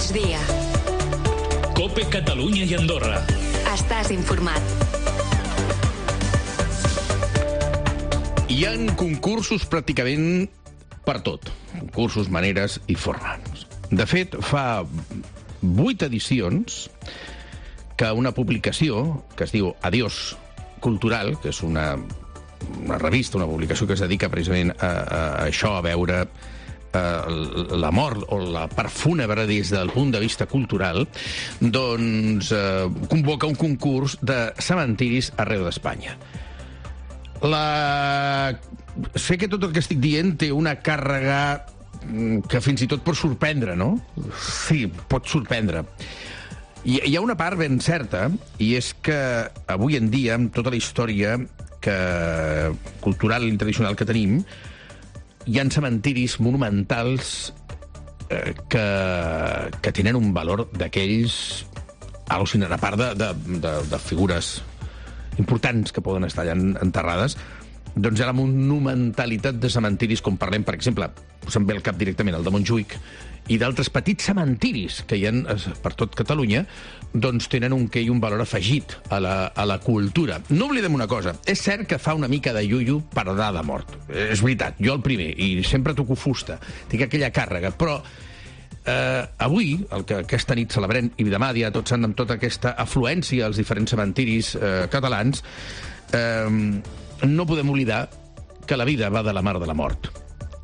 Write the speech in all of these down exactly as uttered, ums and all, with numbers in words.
migdia. COPE Catalunya i Andorra. Estàs informat. Hi ha concursos pràcticament per tot. Concursos, maneres i formes. De fet, fa vuit edicions que una publicació que es diu Adiós Cultural, que és una, una revista, una publicació que es dedica precisament a, a, a això, a veure la mort o la part fúnebre des del punt de vista cultural, doncs eh, convoca un concurs de cementiris arreu d'Espanya. La... Sé que tot el que estic dient té una càrrega que fins i tot pot sorprendre, no? Sí, pot sorprendre. Hi, hi ha una part ben certa, i és que avui en dia, amb tota la història que, cultural i tradicional que tenim, hi ha cementiris monumentals eh, que, que tenen un valor d'aquells al·lucinant, a part de, de, de, de figures importants que poden estar allà enterrades. Doncs hi ha la monumentalitat de cementiris, com parlem, per exemple, se'm ve al cap directament el de Montjuïc, i d'altres petits cementiris que hi ha per tot Catalunya, doncs tenen un què i un valor afegit a la, a la cultura. No oblidem una cosa, és cert que fa una mica de iuiu parar de mort. És veritat, jo el primer, i sempre toco fusta, tinc aquella càrrega, però eh, avui, el que aquesta nit celebrem, i demà dia tots sant amb tota aquesta afluència als diferents cementiris eh, catalans, eh, no podem oblidar que la vida va de la mar de la mort.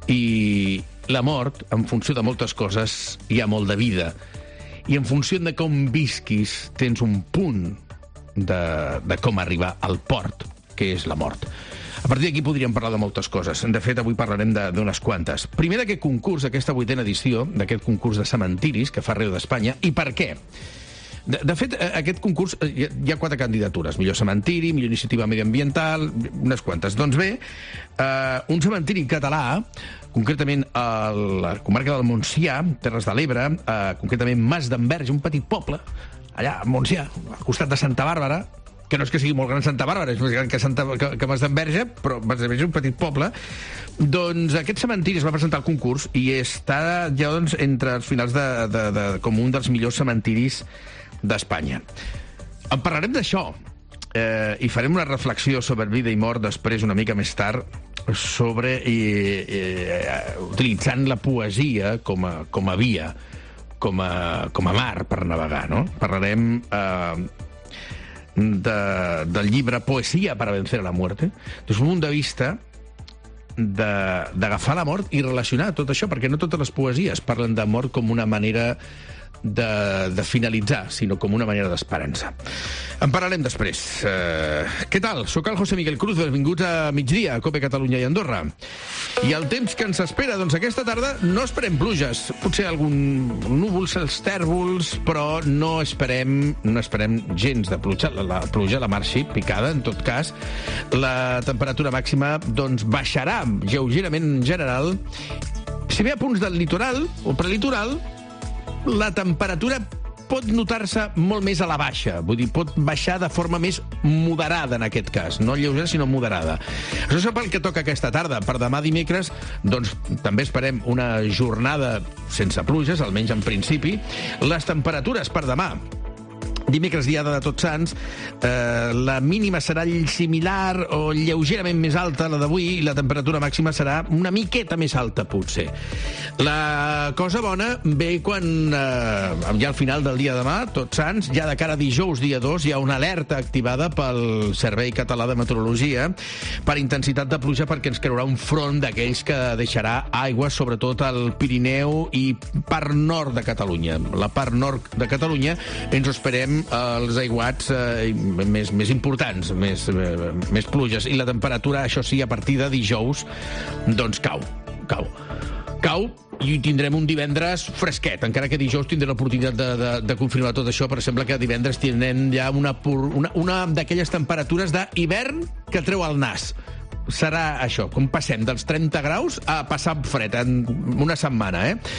I la mort, en funció de moltes coses, hi ha molt de vida. I en funció de com visquis, tens un punt de, de com arribar al port, que és la mort. A partir d'aquí podríem parlar de moltes coses. De fet, avui parlarem d'unes quantes. Primer d'aquest concurs, aquesta vuitena edició, d'aquest concurs de cementiris que fa arreu d'Espanya. I per què? De, de fet, aquest concurs, hi ha, hi ha quatre candidatures. Millor cementiri, millor iniciativa mediambiental, unes quantes. Doncs bé, eh, un cementiri català, concretament a la comarca del Montsià, Terres de l'Ebre, eh, concretament Mas d'Enverge, un petit poble, allà a Montsià, al costat de Santa Bàrbara, que no és que sigui molt gran Santa Bàrbara, és més gran que, Santa, que, que Mas d'Enverge, però Mas d'Enverge és un petit poble. Doncs aquest cementiri es va presentar al concurs i està ja doncs, entre els finals de, de, de, com un dels millors cementiris d'Espanya. En parlarem d'això eh, i farem una reflexió sobre vida i mort després, una mica més tard, sobre eh, eh, utilitzant la poesia com a, com a via, com a, com a mar per navegar, no? Parlarem eh, de, del llibre Poesia para vencer a la muerte, des d'un punt de vista d'agafar la mort i relacionar tot això, perquè no totes les poesies parlen de mort com una manera de, de finalitzar, sinó com una manera d'esperança. En parlarem després. Uh, què tal? Soc el José Miguel Cruz, benvinguts a migdia, a COPE Catalunya i Andorra. I el temps que ens espera, doncs aquesta tarda no esperem pluges, potser algun núvols, els tèrbols, però no esperem, no esperem gens de pluja. La, la pluja, la marxi, picada, en tot cas. La temperatura màxima, doncs, baixarà lleugerament en general. Si ve a punts del litoral o prelitoral, la temperatura pot notar-se molt més a la baixa, vull dir, pot baixar de forma més moderada en aquest cas, no lleugera sinó moderada. Això és pel que toca aquesta tarda. Per demà dimecres, doncs també esperem una jornada sense pluges, almenys en principi. Les temperatures per demà, dimecres, diada de Tots Sants, eh, la mínima serà similar o lleugerament més alta a la d'avui i la temperatura màxima serà una miqueta més alta, potser. La cosa bona ve quan, eh, ja al final del dia de demà, Tots Sants, ja de cara a dijous, dia dos, hi ha una alerta activada pel Servei Català de Meteorologia per intensitat de pluja, perquè ens creurà un front d'aquells que deixarà aigua, sobretot al Pirineu i part nord de Catalunya. La part nord de Catalunya ens ho esperem els aiguats eh, més, més importants, més, eh, més pluges. I la temperatura, això sí, a partir de dijous, doncs cau, cau. Cau i tindrem un divendres fresquet, encara que dijous tindrem l'oportunitat de, de, de confirmar tot això, però sembla que divendres tindrem ja una, una, una d'aquelles temperatures d'hivern que treu el nas. Serà això, com passem dels trenta graus a passar fred en una setmana, eh?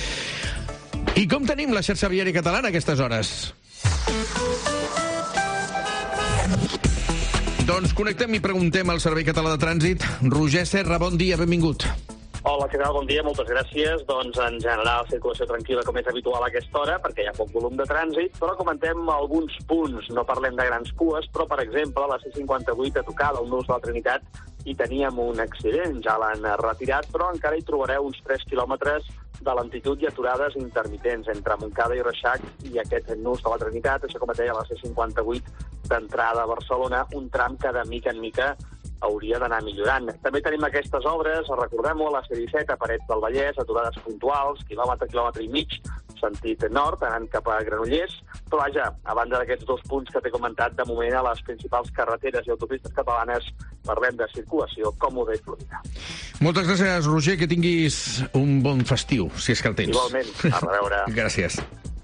I com tenim la xarxa viària catalana a aquestes hores? Doncs connectem i preguntem al Servei Català de Trànsit. Roger Serra, bon dia, benvingut. Hola, què tal? Bon dia, moltes gràcies. Doncs en general, circulació tranquil·la com és habitual a aquesta hora, perquè hi ha poc volum de trànsit, però comentem alguns punts. No parlem de grans cues, però, per exemple, a la C cinquanta-vuit a tocar del Nus de la Trinitat hi teníem un accident, ja l'han retirat, però encara hi trobareu uns tres quilòmetres de lentitud i aturades intermitents entre Montcada i Reixac i aquest Nus de la Trinitat. Això, com et deia, a la C cinquanta-vuit d'entrada a Barcelona, un tram que de mica en mica hauria d'anar millorant. També tenim aquestes obres, recordem-ho, a la C disset, a Parets del Vallès, aturades puntuals, quilòmetre, quilòmetre i mig, sentit nord, anant cap a Granollers. Però vaja, a banda d'aquests dos punts que t'he comentat, de moment a les principals carreteres i autopistes catalanes parlem de circulació còmoda i fluida. Moltes gràcies, Roger, que tinguis un bon festiu, si és que el tens. Igualment, a reveure. Gràcies.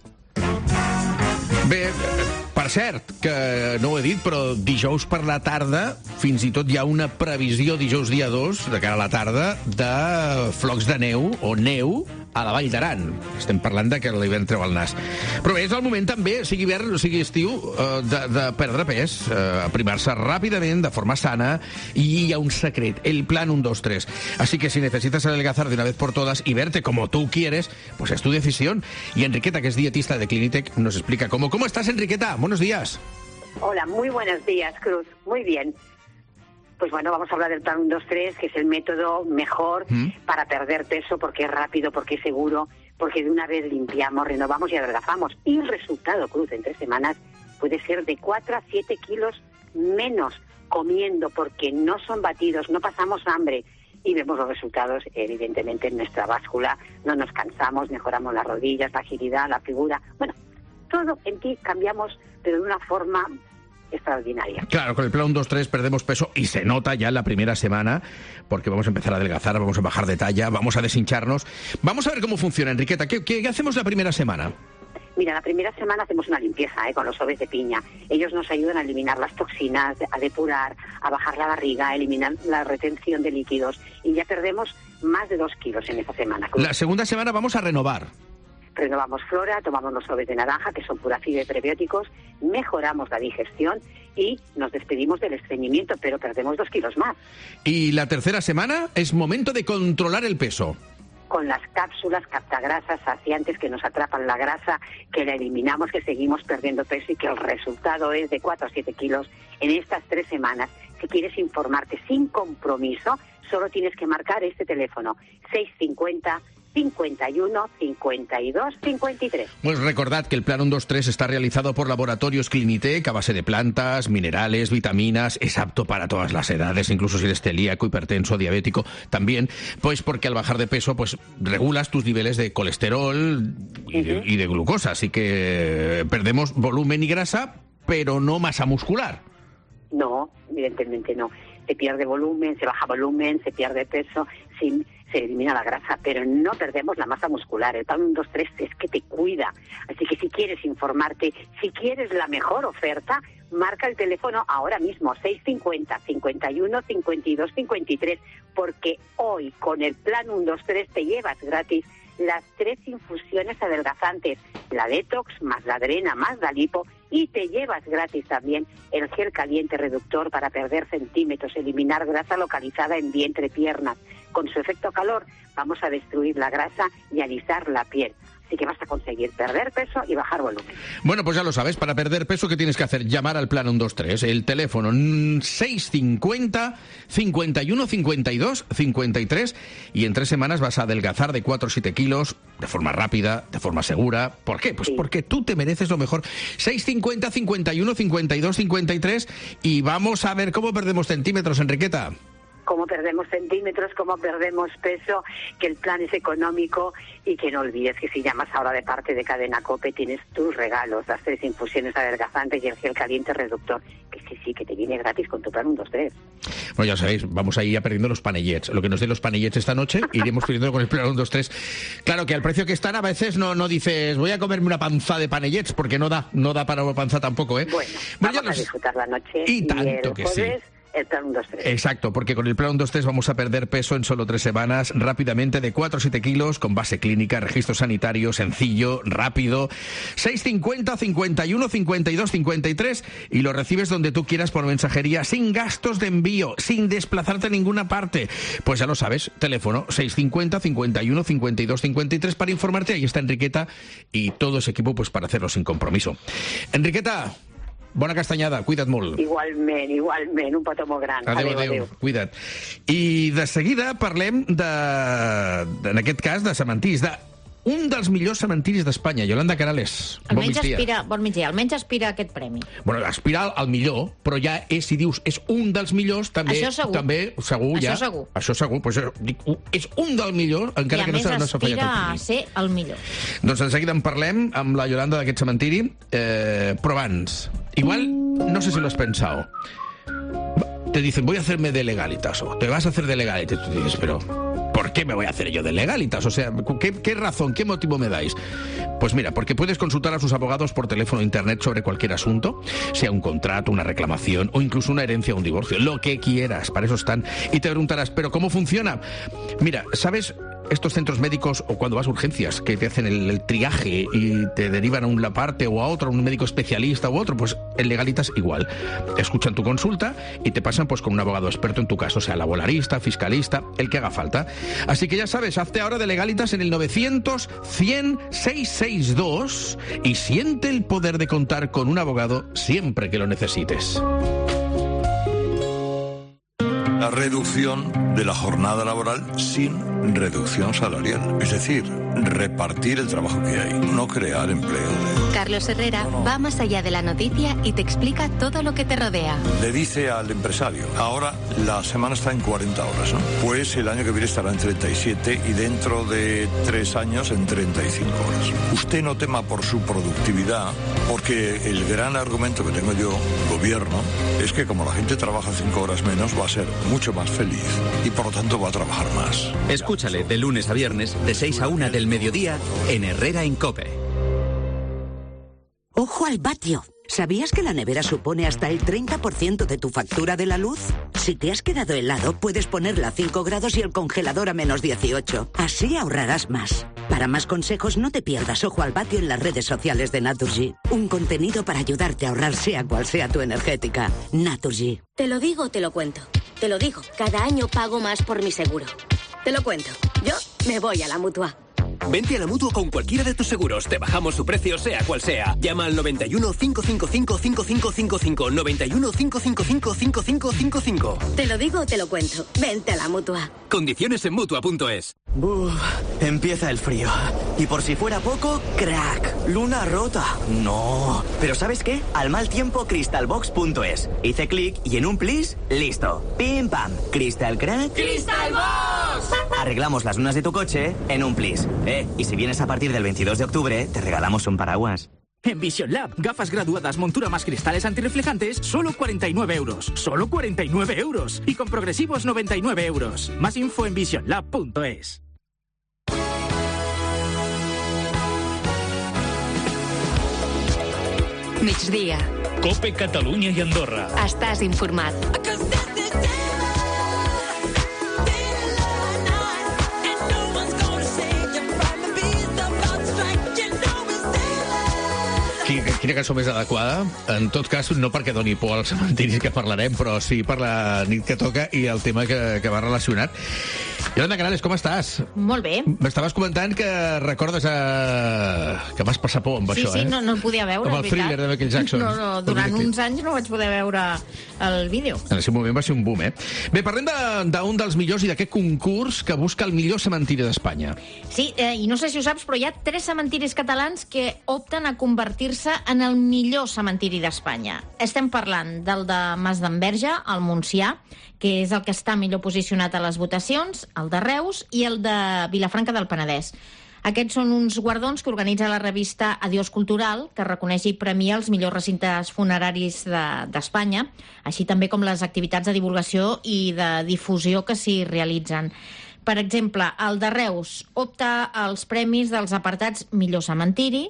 Bé, per cert, que no ho he dit, però dijous per la tarda, fins i tot hi ha una previsió dijous dia dos, de cara a la tarda, de flocs de neu o neu a la Vall d'Aran. Estem parlant de que l'hivern treu el nas. Però bé, és el moment també, sigui hivern o sigui estiu, de, de perdre pes, aprimar-se ràpidament, de forma sana, y hi ha un secret, el plan uno dos tres. Así que si necesitas adelgazar de una vez por todas y verte como tú quieres, pues es tu decisión. Y Enriqueta, que es dietista de Clinitec, nos explica cómo. ¿Cómo estás, Enriqueta? Buenos días. Hola, muy buenos días, Cruz. Muy bien. Pues bueno, vamos a hablar del plan uno dos tres, que es el método mejor ¿Mm? para perder peso, porque es rápido, porque es seguro, porque de una vez limpiamos, renovamos y adelgazamos. Y el resultado, Cruz, en tres semanas puede ser de cuatro a siete kilos menos comiendo, porque no son batidos, no pasamos hambre. Y vemos los resultados, evidentemente, en nuestra báscula. No nos cansamos, mejoramos las rodillas, la agilidad, la figura. Bueno, todo en ti cambiamos, pero de una forma extraordinaria. Claro, con el plan uno dos tres perdemos peso y se nota ya en la primera semana, porque vamos a empezar a adelgazar, vamos a bajar de talla, vamos a deshincharnos. Vamos a ver cómo funciona, Enriqueta. ¿Qué, qué, qué hacemos la primera semana? Mira, la primera semana hacemos una limpieza ¿eh? con los sobres de piña. Ellos nos ayudan a eliminar las toxinas, a depurar, a bajar la barriga, a eliminar la retención de líquidos. Y ya perdemos más de dos kilos en esa semana. La segunda semana vamos a renovar. Renovamos flora, tomamos los sobres de naranja, que son pura fibra y prebióticos, mejoramos la digestión y nos despedimos del estreñimiento, pero perdemos dos kilos más. Y la tercera semana es momento de controlar el peso. Con las cápsulas captagrasas saciantes que nos atrapan la grasa, que la eliminamos, que seguimos perdiendo peso y que el resultado es de cuatro a siete kilos en estas tres semanas. Si quieres informarte sin compromiso, solo tienes que marcar este teléfono, seis cincuenta, cincuenta y uno, cincuenta y dos, cincuenta y tres. Pues recordad que el plan uno dos tres está realizado por Laboratorios Clinitec a base de plantas, minerales, vitaminas, es apto para todas las edades, incluso si eres celíaco, hipertenso, diabético, también, pues porque al bajar de peso, pues regulas tus niveles de colesterol y de, uh-huh. y de glucosa, así que perdemos volumen y grasa, pero no masa muscular. No, evidentemente no. Se pierde volumen, se baja volumen, se pierde peso, sin... se elimina la grasa, pero no perdemos la masa muscular. El plan uno dos tres es que te cuida. Así que si quieres informarte, si quieres la mejor oferta, marca el teléfono ahora mismo, seis cincuenta, cincuenta y uno, cincuenta y dos, cincuenta y tres, porque hoy con el plan uno dos tres te llevas gratis las tres infusiones adelgazantes, la detox más la drena más la lipo, y te llevas gratis también el gel caliente reductor para perder centímetros, eliminar grasa localizada en vientre, piernas. Con su efecto calor vamos a destruir la grasa y alisar la piel. Así que vas a conseguir perder peso y bajar volumen. Bueno, pues ya lo sabes, para perder peso, ¿qué tienes que hacer? Llamar al plan uno dos tres, el teléfono seis cincuenta, cincuenta y uno, cincuenta y dos, cincuenta y tres, y en tres semanas vas a adelgazar de cuatro a siete kilos de forma rápida, de forma segura. ¿Por qué? Pues sí. Porque tú te mereces lo mejor. seis cincuenta, cincuenta y uno, cincuenta y dos, cincuenta y tres, y vamos a ver cómo perdemos centímetros, Enriqueta. Cómo perdemos centímetros, cómo perdemos peso, que el plan es económico y que no olvides que si llamas ahora de parte de Cadena COPE tienes tus regalos, las tres infusiones adelgazantes y el gel caliente reductor, que sí, sí, que te viene gratis con tu plan uno dos tres. Bueno, ya sabéis, vamos a ir perdiendo los panellets. Lo que nos den los panellets esta noche, iremos perdiendo con el plan uno dos tres. Claro que al precio que están a veces no, no dices, voy a comerme una panza de panellets, porque no da, no da para una panza tampoco, ¿eh? Bueno, bueno vamos a los... disfrutar la noche y, y tanto el que jueves, sí. el plan uno dos tres. Exacto, porque con el plan uno dos tres vamos a perder peso en solo tres semanas, rápidamente, de cuatro a siete kilos, con base clínica, registro sanitario, sencillo, rápido. seis cincuenta, cincuenta y uno, cincuenta y dos, cincuenta y tres y lo recibes donde tú quieras por mensajería, sin gastos de envío, sin desplazarte a ninguna parte. Pues ya lo sabes, teléfono seis cincuenta, cincuenta y uno, cincuenta y dos, cincuenta y tres para informarte. Ahí está Enriqueta y todo ese equipo pues para hacerlo sin compromiso. Enriqueta, bona castanyada, cuida't molt. Igualment, igualment, un petó molt gran. Adéu, adéu, adéu. Cuida't. I de seguida parlem de, de en aquest cas, de cementiris, de un dels millors cementiris d'Espanya. Yolanda Canales, bon Almenys migdia. aspira, bon migdia, almenys aspira a aquest premi. Bueno, aspira al millor, però ja és, si dius és un dels millors, també... Això segur. També, segur, Això ja. segur. Això segur. Pues, dic, és un del millor, encara I a que no més s'ha no s'ha fallat aspira el a premi. ser el millor. Doncs en seguida en parlem amb la Yolanda d'aquest cementiri, eh, però abans, igual, no sé si lo has pensado, te dicen, voy a hacerme de legalitas, o te vas a hacer de legalitas, tú dices, pero ¿por qué me voy a hacer yo de legalitas? O sea, ¿qué, qué razón, qué motivo me dais? Pues mira, porque puedes consultar a sus abogados por teléfono o internet sobre cualquier asunto, sea un contrato, una reclamación o incluso una herencia o un divorcio, lo que quieras, para eso están. Y te preguntarás, ¿pero cómo funciona? Mira, ¿sabes estos centros médicos o cuando vas a urgencias que te hacen el, el triaje y te derivan a una parte o a otra, un médico especialista u otro? Pues en Legalitas igual. Escuchan tu consulta y te pasan pues con un abogado experto en tu caso, sea laboralista, fiscalista, el que haga falta. Así que ya sabes, hazte ahora de Legalitas en el novecientos, cien, seiscientos sesenta y dos y siente el poder de contar con un abogado siempre que lo necesites. La reducción de la jornada laboral sin reducción salarial. Es decir, repartir el trabajo que hay, no crear empleo. Carlos Herrera va más allá de la noticia y te explica todo lo que te rodea. Le dice al empresario, ahora la semana está en cuarenta horas, ¿no? Pues el año que viene estará en treinta y siete y dentro de tres años en treinta y cinco horas. Usted no tema por su productividad, porque el gran argumento que tengo yo, gobierno, es que como la gente trabaja cinco horas menos, va a ser mucho más feliz y por lo tanto va a trabajar más. Escúchale de lunes a viernes, de seis a una del mediodía, en Herrera en COPE. ¡Ojo al vatio! ¿Sabías que la nevera supone hasta el treinta por ciento de tu factura de la luz? Si te has quedado helado, puedes ponerla a cinco grados y el congelador a menos dieciocho. Así ahorrarás más. Para más consejos, no te pierdas Ojo al vatio en las redes sociales de Naturgy. Un contenido para ayudarte a ahorrar sea cual sea tu energética. Naturgy. Te lo digo, te lo cuento. Te lo digo, cada año pago más por mi seguro. Te lo cuento. Yo me voy a la Mutua. Vente a la Mutua con cualquiera de tus seguros. Te bajamos su precio, sea cual sea. Llama al noventa y uno, cinco cinco cinco, cinco cinco cinco cinco. noventa y uno, cinco cinco cinco, cinco cinco cinco cinco. Te lo digo, te lo cuento. Vente a la Mutua. Condiciones en Mutua punto es. Uf, empieza el frío. Y por si fuera poco, crack. Luna rota. No. Pero ¿sabes qué? Al mal tiempo, crystalbox punto es. Hice clic y en un plis, listo. Pim pam. Crystal crack. ¡Crystalbox! Arreglamos las lunas de tu coche en un plis. Eh, y si vienes a partir del veintidós de octubre, te regalamos un paraguas. En Vision Lab, gafas graduadas, montura más cristales antirreflejantes, solo cuarenta y nueve euros. Solo cuarenta y nueve euros. Y con progresivos noventa y nueve euros. Más info en vision lab punto es. Migdia. COPE Catalunya i Andorra. Estàs informat. Quina, quina cançó més adequada? En tot cas, no perquè doni por als cementiris que parlarem, però sí per la nit que toca i el tema que, que va relacionat. Yolanda Canales, com estàs? Molt bé. M'estaves comentant que recordes a... que vas passar por amb sí, això, sí, eh? Sí, no, no el podia veure, amb el thriller de Michael Jackson. No, no, durant uns anys no vaig poder veure el vídeo. En el seu moment va ser un boom, eh? Bé, parlem d'un de, dels millors i d'aquest concurs que busca el millor cementiri d'Espanya. Sí, eh, i no sé si ho saps, però hi ha tres cementiris catalans que opten a convertir-se en el millor cementiri d'Espanya. Estem parlant del de Mas d'Enverge, al Montsià, que és el que està millor posicionat a les votacions, el de Reus i el de Vilafranca del Penedès. Aquests són uns guardons que organitza la revista Adiós Cultural, que reconeix i premia els millors recintes funeraris d'Espanya, de, així també com les activitats de divulgació i de difusió que s'hi realitzen. Per exemple, el de Reus opta als premis dels apartats Millor Cementiri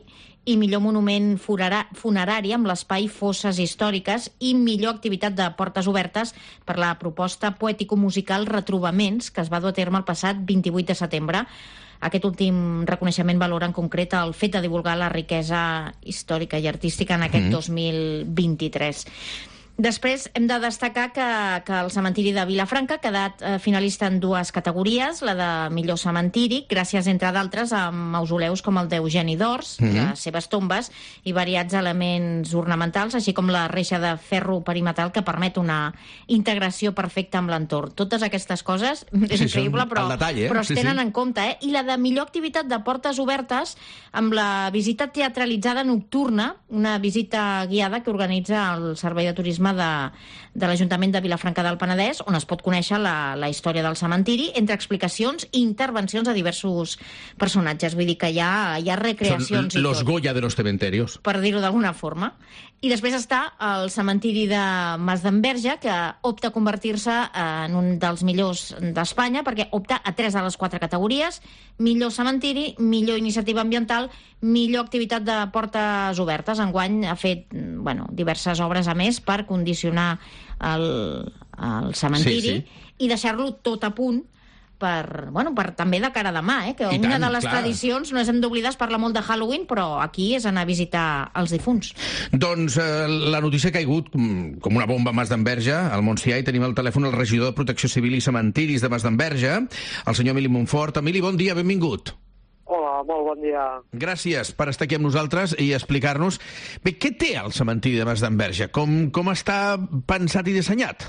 i millor monument funerari amb l'espai Fosses Històriques i millor activitat de portes obertes per la proposta poètico-musical Retrobaments, que es va dur a terme el passat vint-i-vuit de setembre. Aquest últim reconeixement valora en concret el fet de divulgar la riquesa històrica i artística en aquest mm. dos mil vint-i-tres. Després hem de destacar que, que el cementiri de Vilafranca ha quedat eh, finalista en dues categories, la de millor cementiri, gràcies, entre d'altres, a mausoleus com el d'Eugeni d'Ors, mm-hmm. les seves tombes i variats elements ornamentals, així com la reixa de ferro perimetral que permet una integració perfecta amb l'entorn. Totes aquestes coses, és sí, increïble, però, detall, eh? però es tenen sí, sí. en compte. Eh? I la de millor activitat de portes obertes amb la visita teatralitzada nocturna, una visita guiada que organitza el Servei de Turisme de, de l'Ajuntament de Vilafranca del Penedès, on es pot conèixer la, la història del cementiri, entre explicacions i intervencions de diversos personatges. Vull dir que hi ha, hi ha recreacions Són i los tot. Goya de los cementerios. Per dir-ho d'alguna forma. I després està el cementiri de Mas d'Enverge, que opta a convertir-se en un dels millors d'Espanya, perquè opta a tres de les quatre categories: millor cementiri, millor iniciativa ambiental, millor activitat de portes obertes. Enguany ha fet bueno, diverses obres a més per condicionar el, el cementiri sí, sí. i deixar-lo tot a punt per, bueno, per també de cara a demà, eh? que I una tant, de les clar. tradicions, no ens hem d'oblidar, es parla molt de Halloween, però aquí és anar a visitar els difunts. Doncs eh, la notícia ha caigut com, com una bomba a Mas d'Enverge, al Montsià, i tenim al telèfon el regidor de Protecció Civil i Cementiris de Mas d'Enverge, el senyor Emili Montfort. Emili, bon dia, benvingut. Hola, molt bon dia. Gràcies per estar aquí amb nosaltres i explicar-nos. Bé, què té el cementiri de Mas d'Enverge? Com, com està pensat i dissenyat?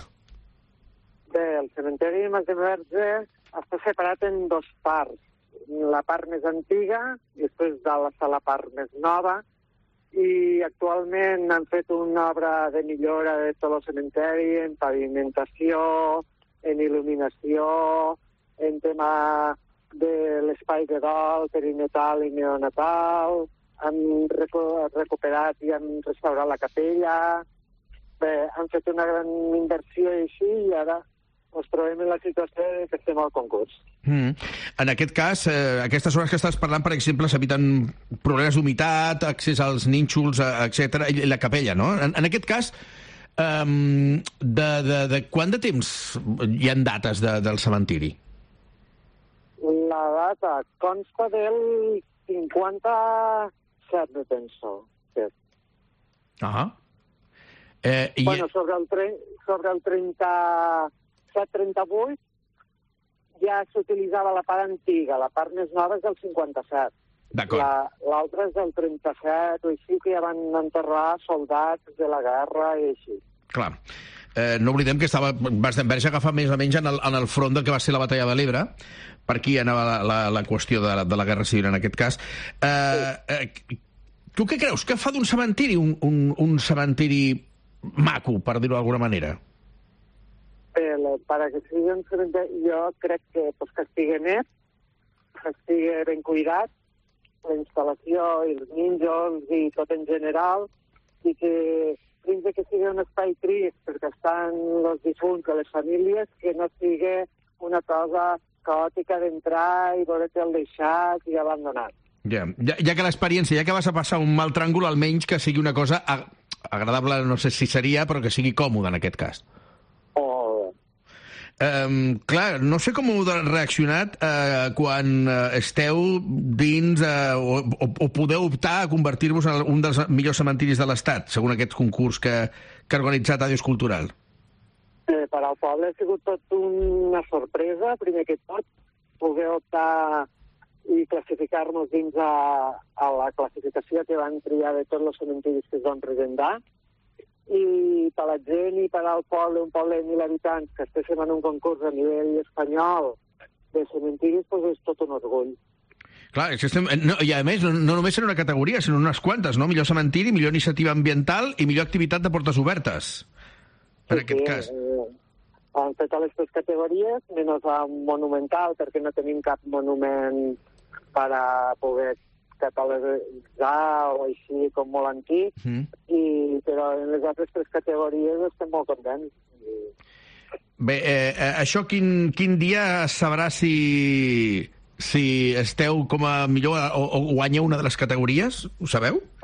Bé, el cementiri de Mas d'Enverge està separat en dos parts. La part més antiga i després de la, la part més nova. I actualment han fet una obra de millora de tot el cementiri en pavimentació, en il·luminació, en tema de l'espai de dol, perinatal i neonatal. Han recuperat i han restaurat la capella. Bé, han fet una gran inversió i així, i ara ens trobem en la situació que estem al concurs. Mm. En aquest cas, eh, aquestes hores que estàs parlant, per exemple, s'eviten problemes d'humitat, accés als nínxols, etcètera, i la capella, no? En, en aquest cas, eh, de, de, de quant de temps hi ha dates de, del cementiri? La data consta del cinquanta-set, de penso. Sí. Ah. Eh, i... Bueno, sobre el, tre... sobre el trenta... trenta-vuit ja s'utilitzava la part antiga, la part més nova és del cinquanta-set. D'acord. L'altra és del trenta-set, o així, que ja van enterrar soldats de la guerra i així. Clar. Eh, no oblidem que estava Mas d'Enverge agafa més o menys en el, en el front del que va ser la batalla de l'Ebre. Per aquí anava la, la, la qüestió de la, de la guerra civil en aquest cas. Eh, eh, tu què creus? Què fa d'un cementiri un, un, un cementiri maco, per dir-ho d'alguna manera? Per que sigui un cementiri, jo crec que, pues, que estigui net, que estigui ben cuidat, la instal·lació i els nínxols i tot en general, i que dins que sigui un espai trist perquè estan els difunts de les famílies, que no sigui una cosa caòtica d'entrar i veure que el deixat i abandonat. Ja, ja, ja que l'experiència, ja que vas a passar un mal tràngol, almenys que sigui una cosa ag agradable, no sé si seria, però que sigui còmode en aquest cas. Um, clar, no sé com heu reaccionat uh, quan uh, esteu dins uh, o, o, o podeu optar a convertir-vos en un dels millors cementiris de l'Estat, segons aquest concurs que, que ha organitzat Àdios Cultural. Eh, per al poble ha sigut tot una sorpresa, primer que tot, poder optar i classificar-nos dins a, a la classificació que van triar de tots els cementiris que es van presentar. I per la gent i per al poble, un poble de mil habitants, que estiguem en un concurs a nivell espanyol de cementiris, doncs és tot un orgull. Clar, és que estem... No, i a més, no, no només en una categoria, sinó unes quantes, no? Millor cementiri, millor iniciativa ambiental i millor activitat de portes obertes, per sí, aquest sí, cas. Eh, han fet a les tres categories, menys a monumental, perquè no tenim cap monument per a poder catalogar o així com molt antic, mm. i, però en les altres tres categories estem molt contents. Bé, eh, això quin, quin dia sabrà si, si esteu com a millor o, o guanyeu una de les categories? Ho sabeu?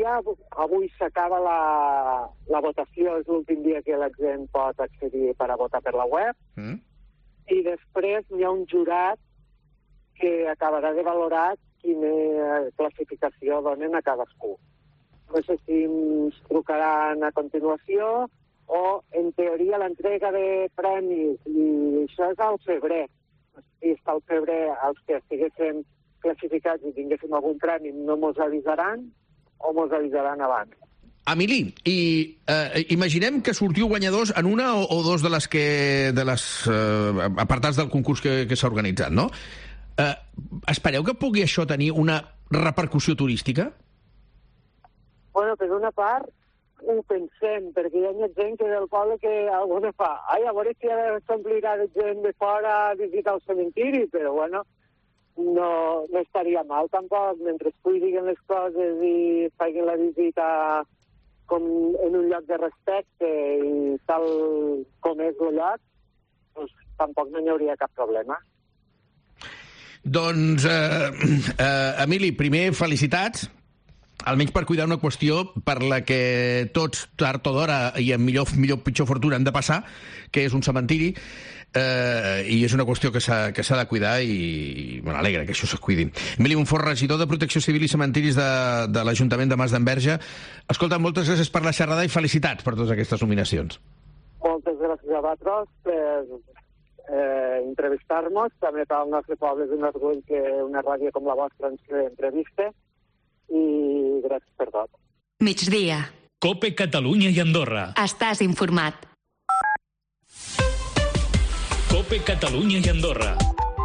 teoria, avui s'acaba la, la votació, és l'últim dia que la gent pot accedir per a votar per la web, mm. i després hi ha un jurat que acabarà de valorar quina classificació donen a cadascú. No sé si ens trucaran a continuació o, en teoria, l'entrega de premis, i això és al febrer. Si està al febrer, els que estiguessin classificats i tinguéssim algun premi no mos avisaran o mos avisaran abans. Emili, i eh, imaginem que sortiu guanyadors en una o, o dos de les, que, de les eh, apartats del concurs que, que s'ha organitzat, no? Eh, espereu que pugui això tenir una repercussió turística? Bueno, per una part, ho pensem, perquè hi ha gent que del poble que alguna fa, ai, a veure si s'omplirà de gent de fora a visitar el cementiri, però bueno, no, no estaria mal tampoc, mentre es cuidin les coses i facin la visita com en un lloc de respecte i tal com és el lloc, doncs tampoc no hi hauria cap problema. Doncs, eh, eh, Emili, primer, felicitats, almenys per cuidar una qüestió per la que tots, tard o d'hora, i amb millor, millor pitjor fortuna, han de passar, que és un cementiri, eh, i és una qüestió que s'ha que s'ha de cuidar i m'alegra que això se cuidi. Emili Montfort, regidor de Protecció Civil i Cementiris de, de l'Ajuntament de Mas d'Enverge. Escolta, moltes gràcies per la xerrada i felicitats per totes aquestes nominacions. Moltes gràcies a vosaltres per eh, entrevistar-nos. També per al nostre poble és un orgull que una ràdio com la vostra ens entreviste, i gràcies per tot. Migdia. COPE Catalunya i Andorra. Estàs informat. COPE Catalunya y Andorra.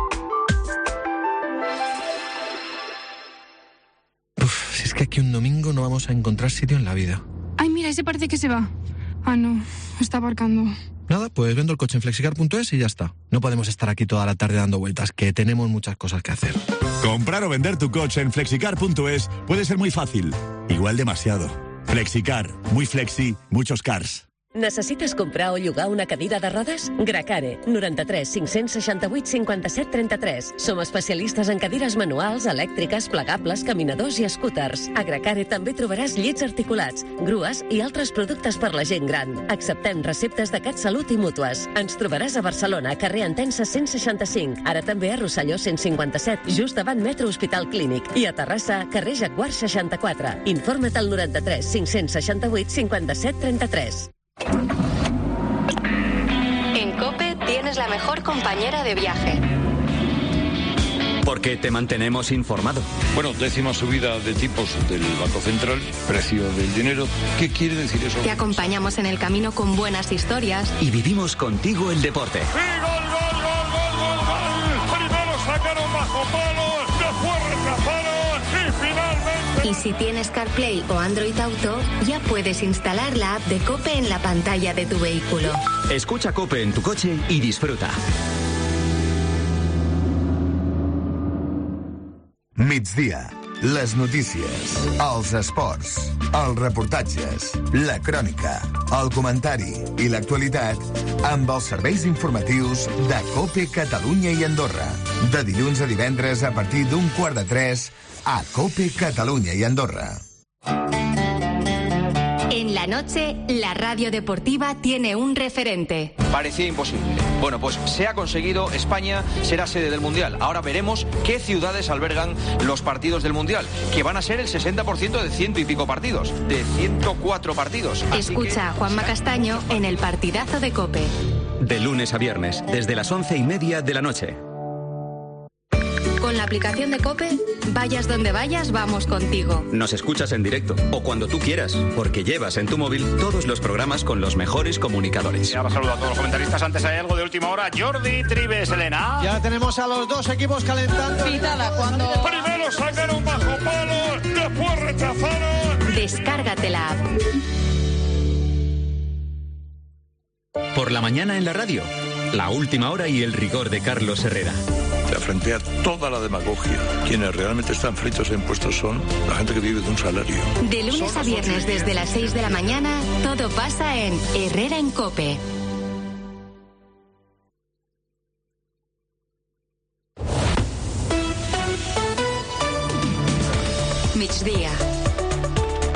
Uf, si es que aquí un domingo no vamos a encontrar sitio en la vida. Ay, mira, ese parece que se va. Ah, no, está aparcando. Nada, pues vendo el coche en flexicar punto es y ya está. No podemos estar aquí toda la tarde dando vueltas, que tenemos muchas cosas que hacer. Comprar o vender tu coche en flexicar punto es puede ser muy fácil, igual demasiado. Flexicar, muy flexi, muchos cars. Necessites comprar o llogar una cadira de rodes? Gracare, noranta-tres cinc-cents seixanta-vuit cinquanta-set trenta-tres. Som especialistes en cadires manuals, elèctriques, plegables, caminadors i scooters. A Gracare també trobaràs llits articulats, grues i altres productes per la gent gran. Acceptem receptes de CatSalut i mútues. Ens trobaràs a Barcelona, carrer Entença cent seixanta-cinc. Ara també a Rosselló cent cinquanta-set, just davant Metro Hospital Clínic. I a Terrassa, carrer Jaguar seixanta-quatre. Informa't al noranta-tres cinc-cents seixanta-vuit cinquanta-set trenta-tres. En COPE tienes la mejor compañera de viaje. Porque te mantenemos informado. Bueno, décima subida de tipos del Banco Central, precio del dinero. ¿Qué quiere decir eso? Te acompañamos en el camino con buenas historias. Y vivimos contigo el deporte. ¡Sí, gol, gol, gol, gol, gol, gol! Primero sacaron bajo palo, después rechazaron y finalmente... Y si tienes CarPlay o Android Auto, ya puedes instalar la app de COPE en la pantalla de tu vehículo. Escucha COPE en tu coche y disfruta. Migdia. Les notícies, els esports, els reportatges, la crònica, el comentari i l'actualitat amb els serveis informatius de COPE Catalunya i Andorra. De dilluns a divendres a partir d'un quart de tres a COPE Catalunya y Andorra. En la noche, la radio deportiva tiene un referente. Parecía imposible. Bueno, pues se ha conseguido. España será sede del Mundial. Ahora veremos qué ciudades albergan los partidos del Mundial, que van a ser el sesenta por ciento de ciento y pico partidos, de ciento cuatro partidos. Escucha a Juanma Castaño en el partidazo de COPE. De lunes a viernes, desde las once y media de la noche. Con la aplicación de COPE, vayas donde vayas, vamos contigo. Nos escuchas en directo o cuando tú quieras, porque llevas en tu móvil todos los programas con los mejores comunicadores. Ya saludo a todos los comentaristas. Antes hay algo de última hora. Jordi Trives, Elena. Ya tenemos a los dos equipos calentando. Pitada cuando... Primero sacaron bajo palo, después rechazaron. Descárgate la app. Por la mañana en la radio, la última hora y el rigor de Carlos Herrera. Frente a toda la demagogia, quienes realmente están fritos en puestos son la gente que vive de un salario. De lunes a viernes desde las seis de la mañana, todo pasa en Herrera en COPE. Migdia.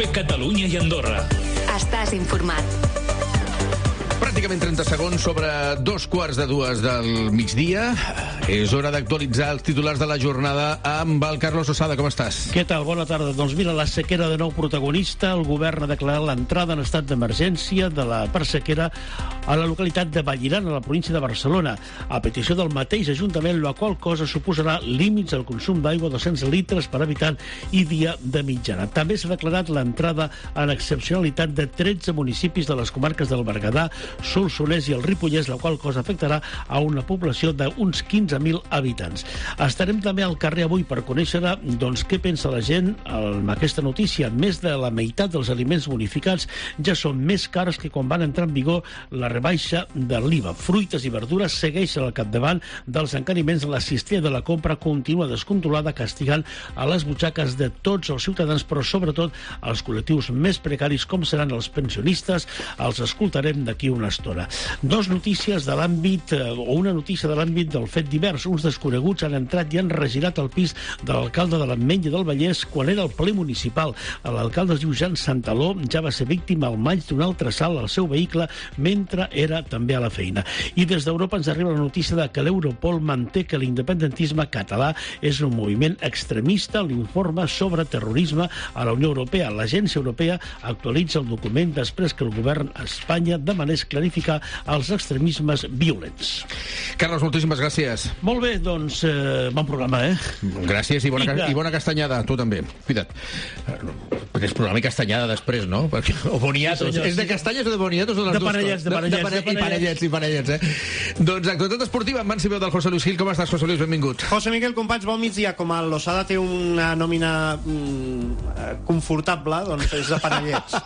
Catalunya i Andorra. Estàs informat. Pràcticament trenta segons sobre dos quarts de dues del migdia. És hora d'actualitzar els titulars de la jornada amb el Carlos Osada. Com estàs? Què tal? Bona tarda. Doncs mira, la sequera de nou protagonista. El govern ha declarat l'entrada en estat d'emergència de la per sequera a la localitat de Valliran, a la província de Barcelona, a petició del mateix Ajuntament, la qual cosa suposarà límits al consum d'aigua, dos-cents litres per habitant i dia de mitjana. També s'ha declarat l'entrada en excepcionalitat de tretze municipis de les comarques del Berguedà, Solsonès i el Ripollès, la qual cosa afectarà a una població d'uns quinze mil habitants. Estarem també al carrer avui per conèixer doncs, què pensa la gent amb aquesta notícia. Més de la meitat dels aliments bonificats ja són més cars que quan van entrar en vigor la rebaixa de l'I V A. Fruites i verdures segueixen al capdavant dels encariments. La cistella de la compra continua descontrolada, castigant a les butxaques de tots els ciutadans, però sobretot als col·lectius més precaris, com seran els pensionistes. Els escoltarem d'aquí una estona. Dos notícies de l'àmbit, o una notícia de l'àmbit del fet divers. Uns desconeguts han entrat i han regirat el pis de l'alcalde de l'Ametlla del Vallès quan era el ple municipal. L'alcalde es diu Jan Santaló, ja va ser víctima al maig d'un altre salt al seu vehicle mentre era també a la feina. I des d'Europa ens arriba la notícia de que l'Europol manté que l'independentisme català és un moviment extremista. L'informe sobre terrorisme a la Unió Europea. L'Agència Europea actualitza el document després que el govern a Espanya demanés clarificar els extremismes violents. Carlos, moltíssimes gràcies. Molt bé, doncs, eh, bon programa, eh? Gràcies i bona, i bona castanyada, tu també. Cuida't. Perquè és programa i castanyada després, no? Perquè, o boniatos. Sí, senyor, és de castanyes o de boniatos o de les de parellets, de parellets, de, de, de, de, de parellets. I parellets, i parellets, eh? Doncs actualitat esportiva, en mans i veu del José Luis Gil. Com estàs, José Luis? Benvingut. José Miguel, companys, bon migdia. Com el Losada té una nòmina mm, confortable, doncs és de parellets.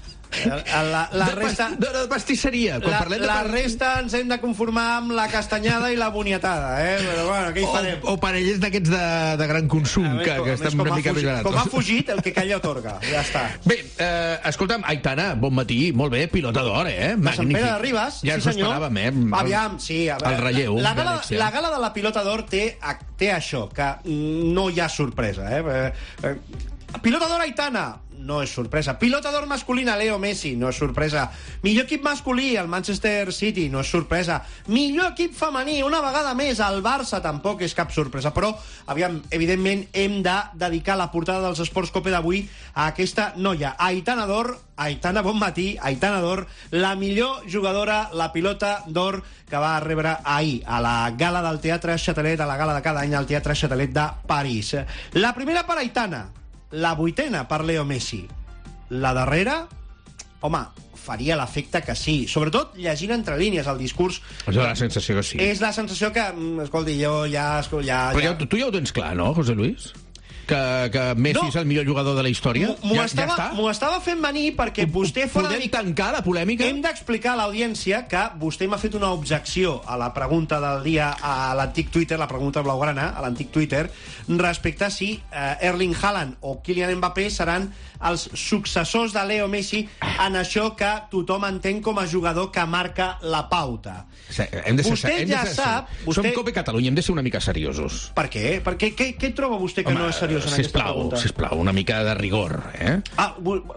La, la de, resta, de, de pastisseria. Quan la, parlem de la resta ens hem de conformar amb la castanyada i la boniatada, eh? Però bueno, què hi farem? O, o parellets d'aquests de, de gran consum, que, que estan una mica més barats. Com ha fugit, el que calla otorga. Ja està. Bé, eh, escolta'm, Aitana, bon matí, molt bé, pilota d'or, eh? De Sant Pere de Ribes, ja sí senyor. Esperàvem, eh? El, Aviam, sí. A veure, el relleu. La gala, la gala de la pilota d'or té, té això, que no hi ha sorpresa, eh? Pilota d'or Aitana, no és sorpresa. Pilota d'or masculina, Leo Messi, no és sorpresa. Millor equip masculí, el Manchester City, no és sorpresa. Millor equip femení, una vegada més, el Barça, tampoc és cap sorpresa. Però, aviam, evidentment, hem de dedicar la portada dels Esports Cope d'avui a aquesta noia. Aitana d'or, Aitana, bon matí, Aitana d'or, la millor jugadora, la pilota d'or que va rebre ahir a la gala del Teatre Châtelet, a la gala de cada any al Teatre Châtelet de París. La primera per Aitana, la vuitena per Leo Messi. La darrera, home, faria l'efecte que sí. Sobretot llegint entre línies el discurs. És la sensació que sí. És la sensació que, escolti, jo ja... ja Però ja, tu ja ho tens clar, no, José Luis? Que, que Messi no. és el millor jugador de la història? M'ho ja, estava, ja m'ho estava fent venir perquè vostè fora Podem tancar la polèmica? Hem d'explicar a l'audiència que vostè m'ha fet una objecció a la pregunta del dia a l'antic Twitter, la pregunta blaugrana, a l'antic Twitter, respecte a si eh, Erling Haaland o Kylian Mbappé seran els successors de Leo Messi en això que tothom entén com a jugador que marca la pauta. Sí, hem de ser, vostè hem ja de ser, sap... Vostè... Som Vostè... Cope Catalunya, hem de ser una mica seriosos. Per què? Per què? Què, què troba vostè que Home, no és seriós en aquesta pregunta? Sisplau, una mica de rigor, eh? Ah,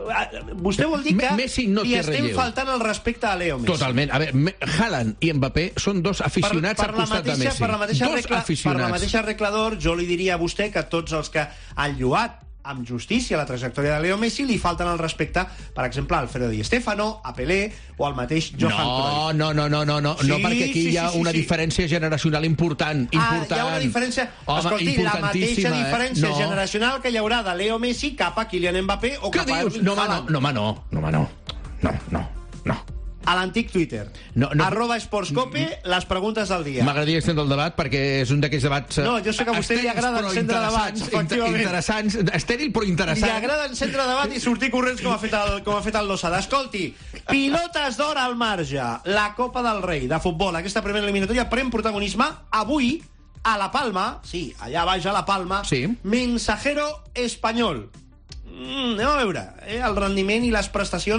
vostè vol dir que Messi no li té estem relleu. faltant el respecte a Leo Messi. Totalment. A veure, Haaland i Mbappé són dos aficionats per, per al costat mateixa, de Messi. Per la mateixa dos regla, aficionats. Per la mateixa regla d'or, jo li diria a vostè que tots els que han lloat amb justícia la trajectòria de Leo Messi li falten el respecte, per exemple, a Alfredo Di Stéfano, a Pelé o al mateix Johan Cruyff. No, no, no, no, no, sí, no, perquè aquí sí, hi ha sí, sí, una sí. diferència generacional important, important. Ah, hi ha una diferència... Home, escolti, la mateixa diferència eh? no. generacional que hi haurà de Leo Messi cap a Kylian Mbappé o Què cap a dius? Erling No, home, Haaland. no, home, no, no, home, no, no, no, no. A l'antic Twitter. No, no. Arroba Esportscope, les preguntes del dia. M'agradaria extendre el debat perquè és un d'aquells debats... No, jo sé que a vostè li agrada encendre debats, efectivament. Interessants, estèril però interessant. Li agrada encendre debat i sortir corrents com ha fet el, com ha fet el Losada. Escolti, pilotes d'or al marge, la Copa del Rei de futbol, aquesta primera eliminatòria pren protagonisme avui a La Palma, sí, allà baix a La Palma, sí. Mensajero Espanyol. Mm, anem a veure, eh, el rendiment i les prestacions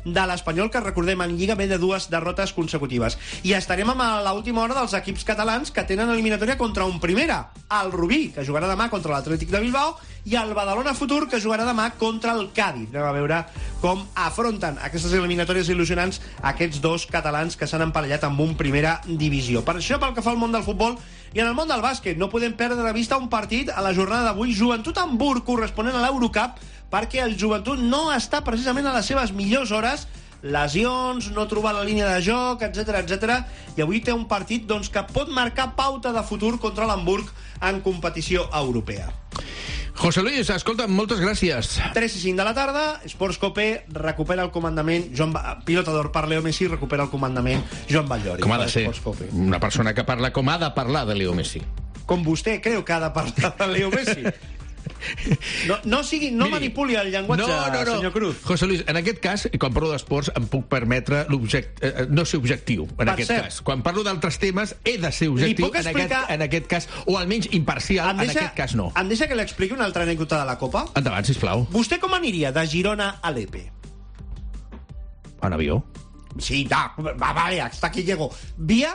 de l'Espanyol, que recordem en Lliga ve de dues derrotes consecutives. I estarem amb l'última hora dels equips catalans que tenen eliminatòria contra un primera, el Rubí, que jugarà demà contra l'Atlètic de Bilbao, i el Badalona Futur, que jugarà demà contra el Cádiz. Anem a veure com afronten aquestes eliminatòries il·lusionants aquests dos catalans que s'han emparellat amb un primera divisió. Per això, pel que fa al món del futbol i en el món del bàsquet, no podem perdre de vista un partit a la jornada d'avui, Joventut-Hamburg, corresponent a l'Eurocup, perquè el Joventut no està precisament a les seves millors hores, lesions, no trobar la línia de joc, etcètera, etcètera, i avui té un partit doncs, que pot marcar pauta de futur contra l'Hamburg en competició europea. José Luis, escolta, moltes gràcies. tres i cinc de la tarda, Esports Cope recupera el comandament, Joan ba... pilota d'or per Leo Messi, recupera el comandament Joan Batllori. Com ha de ser? Una persona que parla com ha de parlar de Leo Messi. Com vostè creu que ha de parlar de Leo Messi. No, no, sigui, no Miri, manipuli el llenguatge, no, no, no. senyor Cruz. José Luis, en aquest cas, quan parlo d'esports, em puc permetre eh, no ser objectiu, en per aquest cert. cas. Quan parlo d'altres temes, he de ser objectiu, en, explicar... aquest, en aquest cas, o almenys imparcial, deixa, en aquest cas no. Em deixa que li expliqui una altra anècdota de la Copa? Endavant, sisplau. Vostè com aniria de Girona a l'Epe? En avió? Sí, da, va, vale, hasta aquí llego. Via...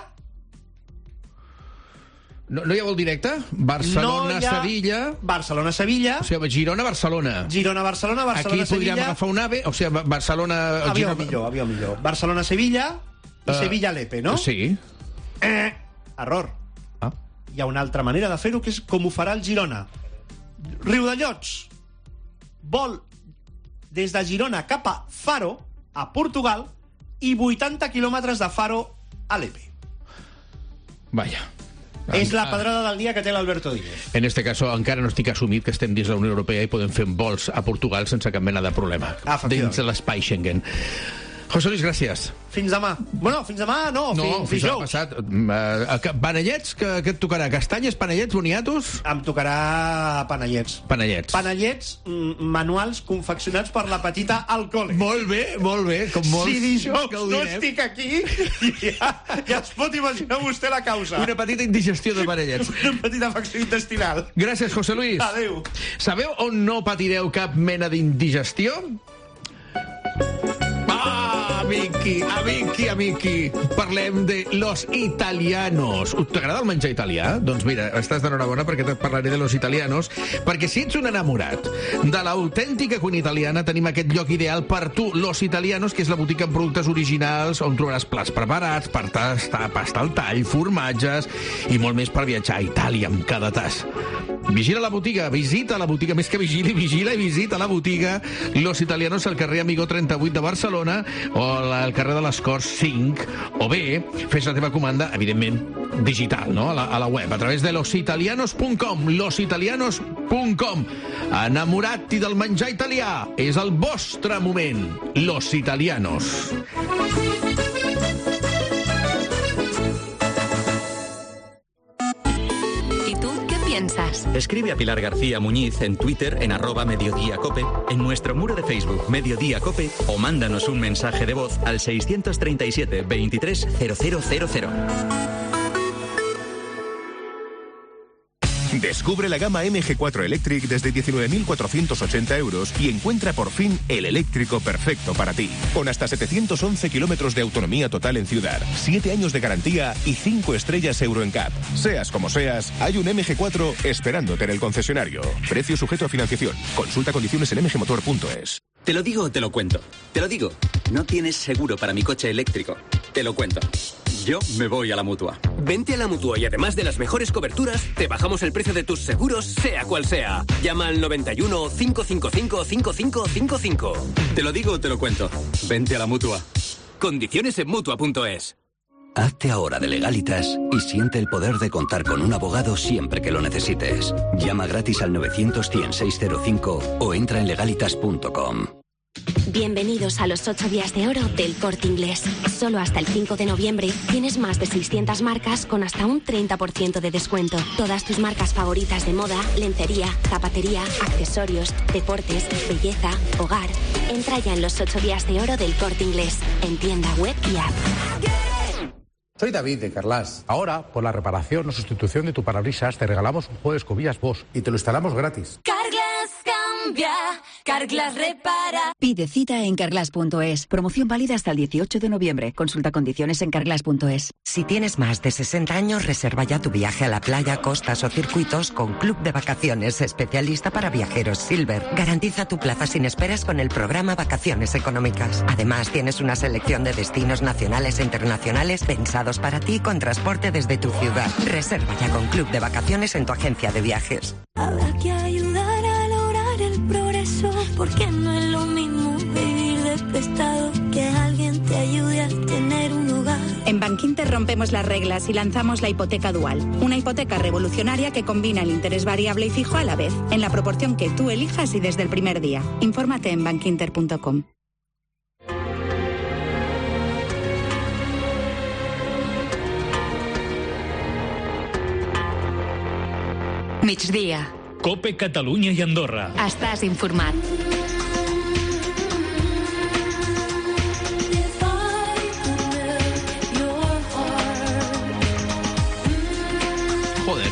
No, no hi ha vol directe? Barcelona-Sevilla... No Barcelona-Sevilla... O sigui, Girona-Barcelona. Girona-Barcelona, Barcelona-Sevilla... Aquí podríem agafar un AVE, o sigui, Barcelona... Avió Girona... millor, avió millor. Barcelona-Sevilla i uh, Sevilla-Lepe, no? Sí. Eh, error. Ah. Hi ha una altra manera de fer-ho, que és com ho farà el Girona. Riudellots vol des de Girona cap a Faro, a Portugal, i vuitanta quilòmetres de Faro a l'Epe. Vaja... És la pedrada del dia que té l'Alberto Díez. En este caso, encara no estic assumit que estem dins de la Unió Europea i podem fer vols a Portugal sense cap mena de problema. Ah, dins de l'espai Schengen. José Luis, gràcies. Fins demà. Bueno, fins demà no, no fins, fins demà passat. Uh, panellets, que, que et tocarà? Castanyes, panellets, boniatos? Em tocarà panellets. Panellets. Panellets mm, manuals confeccionats per la petita al col·le. Molt bé, molt bé. Com molts, si dijous no estic aquí, ja, ja es pot imaginar vostè la causa. Una petita indigestió de panellets. Una petita afecció intestinal. Gràcies, José Luis. Adéu. Sabeu on no patireu cap mena d'indigestió? Amici, amici, amici, parlem de los italianos. T'agrada el menjar italià? Doncs mira, estàs d'enhorabona perquè et parlaré de los italianos, perquè si ets un enamorat de l'autèntica cuina italiana, tenim aquest lloc ideal per tu, Los Italianos, que és la botiga amb productes originals, on trobaràs plats preparats, per tastar, pasta al tall, formatges i molt més per viatjar a Itàlia amb cada tas. Vigila la botiga, visita la botiga, més que vigili, vigila i visita la botiga Los Italianos al carrer Amigó trenta-vuit de Barcelona o al carrer de les Corts cinc, o bé, fes la teva comanda, evidentment, digital, no? A la, a la web, a través de lositalianos punt com, lositalianos punt com. Enamorat-hi del menjar italià, és el vostre moment. Los Italianos. Escribe a Pilar García Muñiz en Twitter en arroba Mediodía Cope, en nuestro muro de Facebook Mediodía Cope o mándanos un mensaje de voz al seiscientos treinta y siete veintitrés cero cero cero cero. Descubre la gama M G cuatro Electric desde diecinueve mil cuatrocientos ochenta euros y encuentra por fin el eléctrico perfecto para ti. Con hasta setecientos once kilómetros de autonomía total en ciudad, siete años de garantía y cinco estrellas Euro N C A P. Seas como seas, hay un M G cuatro esperándote en el concesionario. Precio sujeto a financiación. Consulta condiciones en m g motor punto es. Te lo digo o te lo cuento. Te lo digo. No tienes seguro para mi coche eléctrico. Te lo cuento. Yo me voy a la Mutua. Vente a la Mutua y además de las mejores coberturas, te bajamos el precio de tus seguros, sea cual sea. Llama al noventa y uno, cinco cinco cinco, cinco cinco cinco cinco. Te lo digo o te lo cuento. Vente a la Mutua. Condiciones en Mutua punto es. Hazte ahora de Legalitas y siente el poder de contar con un abogado siempre que lo necesites. Llama gratis al novecientos, cien, seiscientos cinco o entra en legalitas punto com. Bienvenidos a los ocho días de oro del Corte Inglés. Solo hasta el cinco de noviembre tienes más de seiscientas marcas con hasta un treinta por ciento de descuento. Todas tus marcas favoritas de moda, lencería, zapatería, accesorios, deportes, belleza, hogar. Entra ya en los ocho días de oro del Corte Inglés, en tienda web y app. Soy David de Carlas. Ahora, por la reparación o sustitución de tu parabrisas, te regalamos un juego de escobillas Bosch y te lo instalamos gratis. Carglass cambia, Carglass repara. Pide cita en carglass punto es. Promoción válida hasta el dieciocho de noviembre. Consulta condiciones en carglass punto es. Si tienes más de sesenta años, reserva ya tu viaje a la playa, costas o circuitos con Club de Vacaciones, especialista para viajeros Silver. Garantiza tu plaza sin esperas con el programa Vacaciones Económicas. Además, tienes una selección de destinos nacionales e internacionales pensados para ti con transporte desde tu ciudad. Reserva ya con Club de Vacaciones en tu agencia de viajes. Habrá que ayudar a lograr el progreso, porque no es lo mismo vivir de prestado que alguien te ayude a tener un hogar. En Bankinter rompemos las reglas y lanzamos la hipoteca dual, una hipoteca revolucionaria que combina el interés variable y fijo a la vez, en la proporción que tú elijas y desde el primer día. Infórmate en bankinter punto com. Migdia. Cope Catalunya i Andorra. Estàs informat. Joder.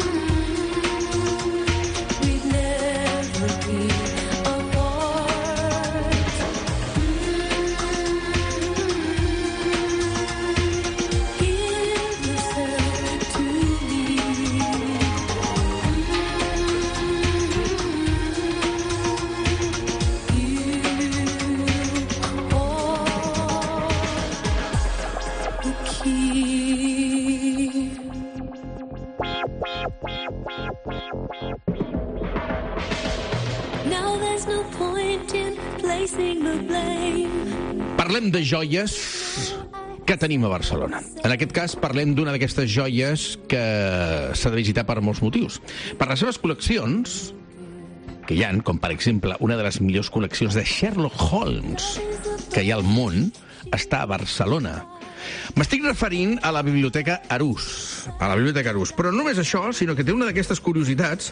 Parlem de joies que tenim a Barcelona. En aquest cas parlem d'una d'aquestes joies que s'ha de visitar per molts motius. Per les seves col·leccions, que hi ha, com per exemple una de les millors col·leccions de Sherlock Holmes que hi ha al món, està a Barcelona. M'estic referint a la Biblioteca Arús. A la Biblioteca Arús. Però no només això, sinó que té una d'aquestes curiositats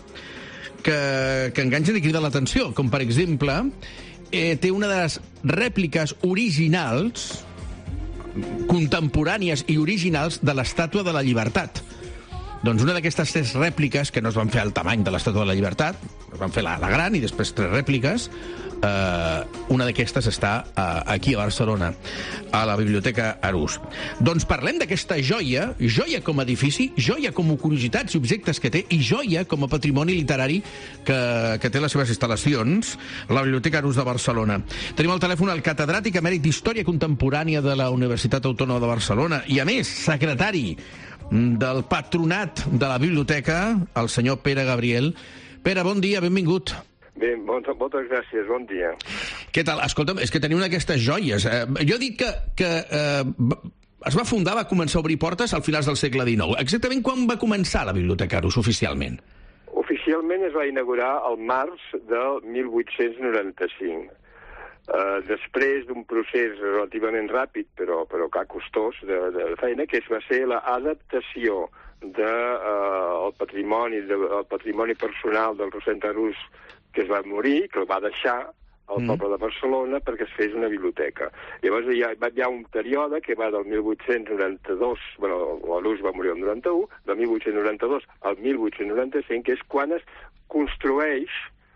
que, que enganxen i criden l'atenció, com per exemple eh, té una de les rèpliques originals, contemporànies i originals de l'Estàtua de la Llibertat. Doncs una d'aquestes tres rèpliques, que no es van fer al tamany de l'Estàtua de la Llibertat, es van fer la, la gran i després tres rèpliques, eh, una d'aquestes està eh, aquí a Barcelona, a la Biblioteca Arús. Doncs parlem d'aquesta joia, joia com a edifici, joia com a curiositats i objectes que té, i joia com a patrimoni literari que, que té les seves instal·lacions, la Biblioteca Arús de Barcelona. Tenim al telèfon el catedràtic emèrit d'Història Contemporània de la Universitat Autònoma de Barcelona i, a més, secretari del patronat de la biblioteca, el senyor Pere Gabriel. Pere, bon dia, benvingut. Bé, moltes, moltes gràcies, bon dia. Què tal? Escolta'm, és que teniu una d'aquestes joies. Eh, jo dic que, que eh, es va fundar, va començar a obrir portes al finals del segle dinou. Exactament quan va començar la Biblioteca Arús, oficialment? Oficialment es va inaugurar el març del mil vuit-cents noranta-cinc. Uh, després d'un procés relativament ràpid, però, però que costós de, de feina, que es va ser l'adaptació del de, uh, patrimoni, de, el patrimoni personal del Rossend Arús, que es va morir, que el va deixar al mm. poble de Barcelona perquè es fes una biblioteca. Llavors hi ha, hi ha un període que va del mil vuit-cents noranta-dos, bueno, l'Arús va morir el noranta-u, del mil vuit-cents noranta-dos al mil vuit-cents noranta-cinc, que és quan es construeix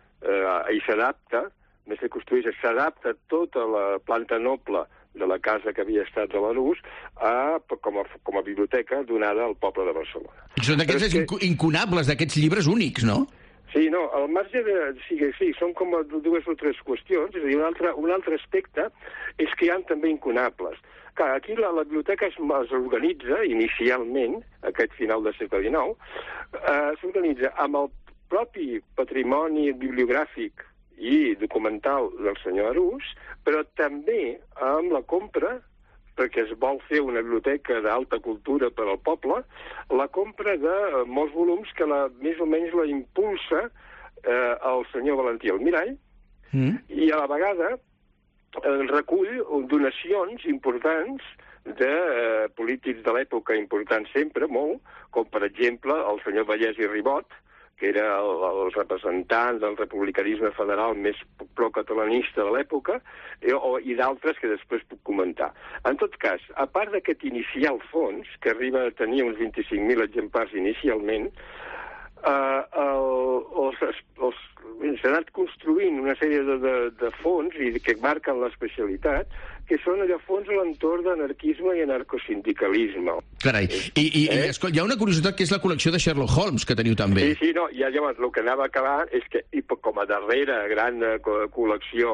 uh, i s'adapta, més que construeix, s'adapta tota la planta noble de la casa que havia estat de l'Arús a, com, a, com a biblioteca donada al poble de Barcelona. Són d'aquests que... incunables, d'aquests llibres únics, no? Sí, no, al marge de... Sí, sí, són com dues o tres qüestions. És a dir, un altre, un altre aspecte és que hi ha també incunables. Clar, aquí la, la biblioteca es, es organitza, inicialment, aquest final del segle dinou, eh, s'organitza amb el propi patrimoni bibliogràfic i documental del senyor Arús, però també amb la compra, perquè es vol fer una biblioteca d'alta cultura per al poble, la compra de molts volums que la, més o menys la impulsa eh, el senyor Valentí Almirall, mm. i a la vegada eh, recull donacions importants de eh, polítics de l'època, importants sempre, molt, com per exemple el senyor Vallès i Ribot, que era el, el representant del republicanisme federal més pro-catalanista de l'època, i, i d'altres que després puc comentar. En tot cas, a part d'aquest inicial fons, que arriba a tenir uns vint-i-cinc mil exemplars inicialment, eh, el, els, els, s'ha anat construint una sèrie de, de, de fons i que marquen l'especialitat, que són allò fons a l'entorn d'anarquisme i anarcosindicalisme. Carai, i, i, eh? i escolta, hi ha una curiositat que és la col·lecció de Sherlock Holmes, que teniu també. Sí, sí, no, ja llavors el que anava a acabar és que, i com a darrera gran co col·lecció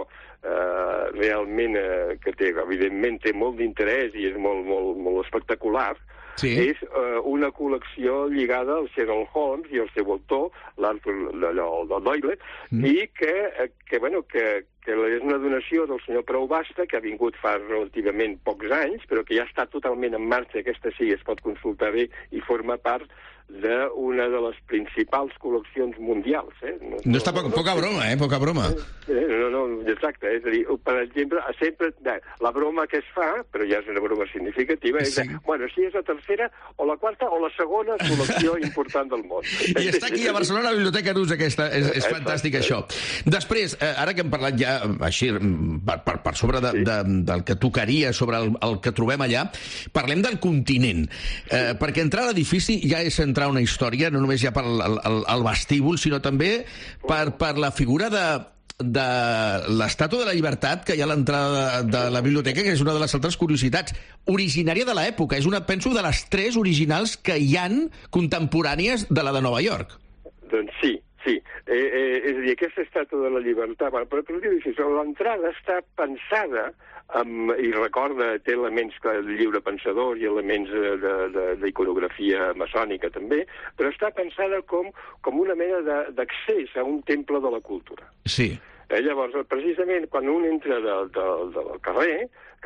eh, realment, eh, que té, evidentment té molt d'interès i és molt, molt, molt espectacular, sí. és eh, una col·lecció lligada al Sherlock Holmes i al seu autor, l'Arthur Doyle, mm. i que, que, bueno, que, que és una donació del senyor Prou Basta, que ha vingut fa relativament pocs anys, però que ja està totalment en marxa, aquesta sí, es pot consultar bé, i forma part d'una de les principals col·leccions mundials. Eh? No, no està poca, poca broma, eh? Poca broma. Eh, no, no, exacte. És a dir, per exemple, sempre la broma que es fa, però ja és una broma significativa, és sí. de, bueno, si és la tercera o la quarta o la segona col·lecció important del món. I està aquí a Barcelona, a la Biblioteca Arús, aquesta. És, és fantàstic, això. Després, eh, ara que hem parlat ja així, per, per, per sobre de, sí. de, del que tocaria, sobre el, el que trobem allà, parlem del continent. Eh, perquè entrar a l'edifici ja és entrar una història, no només ja per el, el, el vestíbul, sinó també per, per la figura de, de l'Estàtua de la Llibertat que hi ha a l'entrada de, de la biblioteca, que és una de les altres curiositats, originària de l'època. És una, penso, de les tres originals que hi han contemporànies de la de Nova York. Doncs sí, sí. Eh, eh, és a dir, aquesta Estàtua de la Llibertat, però, però l'entrada està pensada Um, i recorda, té elements de lliure pensador i elements d'iconografia maçònica també, però està pensada com, com una mena d'accés a un temple de la cultura. Sí. Eh, llavors, precisament, quan un entra del de, de, de carrer,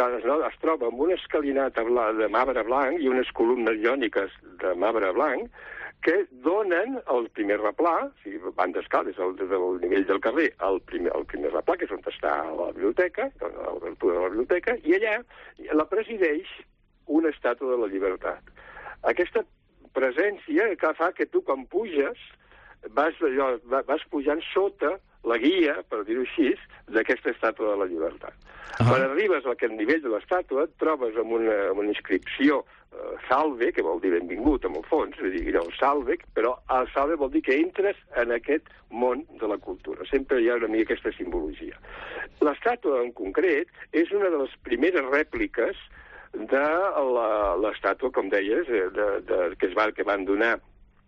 es troba amb una escalinata de marbre blanc i unes columnes iòniques de marbre blanc que donen el primer replà, o sigui, van d'escales des del nivell del carrer, el primer, el primer replà, que és on està la biblioteca, l'obertura de la biblioteca, i allà la presideix una Estàtua de la Llibertat. Aquesta presència que fa que tu, quan puges, vas, allò, vas pujant sota la guia, per dir-ho així, d'aquesta Estàtua de la Llibertat. Uh -huh. Quan arribes a aquest nivell de l'estàtua, et trobes amb una, amb una inscripció uh, salve, que vol dir benvingut, en el fons, és a dir, el salve, però el salve vol dir que entres en aquest món de la cultura. Sempre hi ha una mica aquesta simbologia. L'estàtua, en concret, és una de les primeres rèpliques de l'estàtua, com deies, de, de, que, es va, que van donar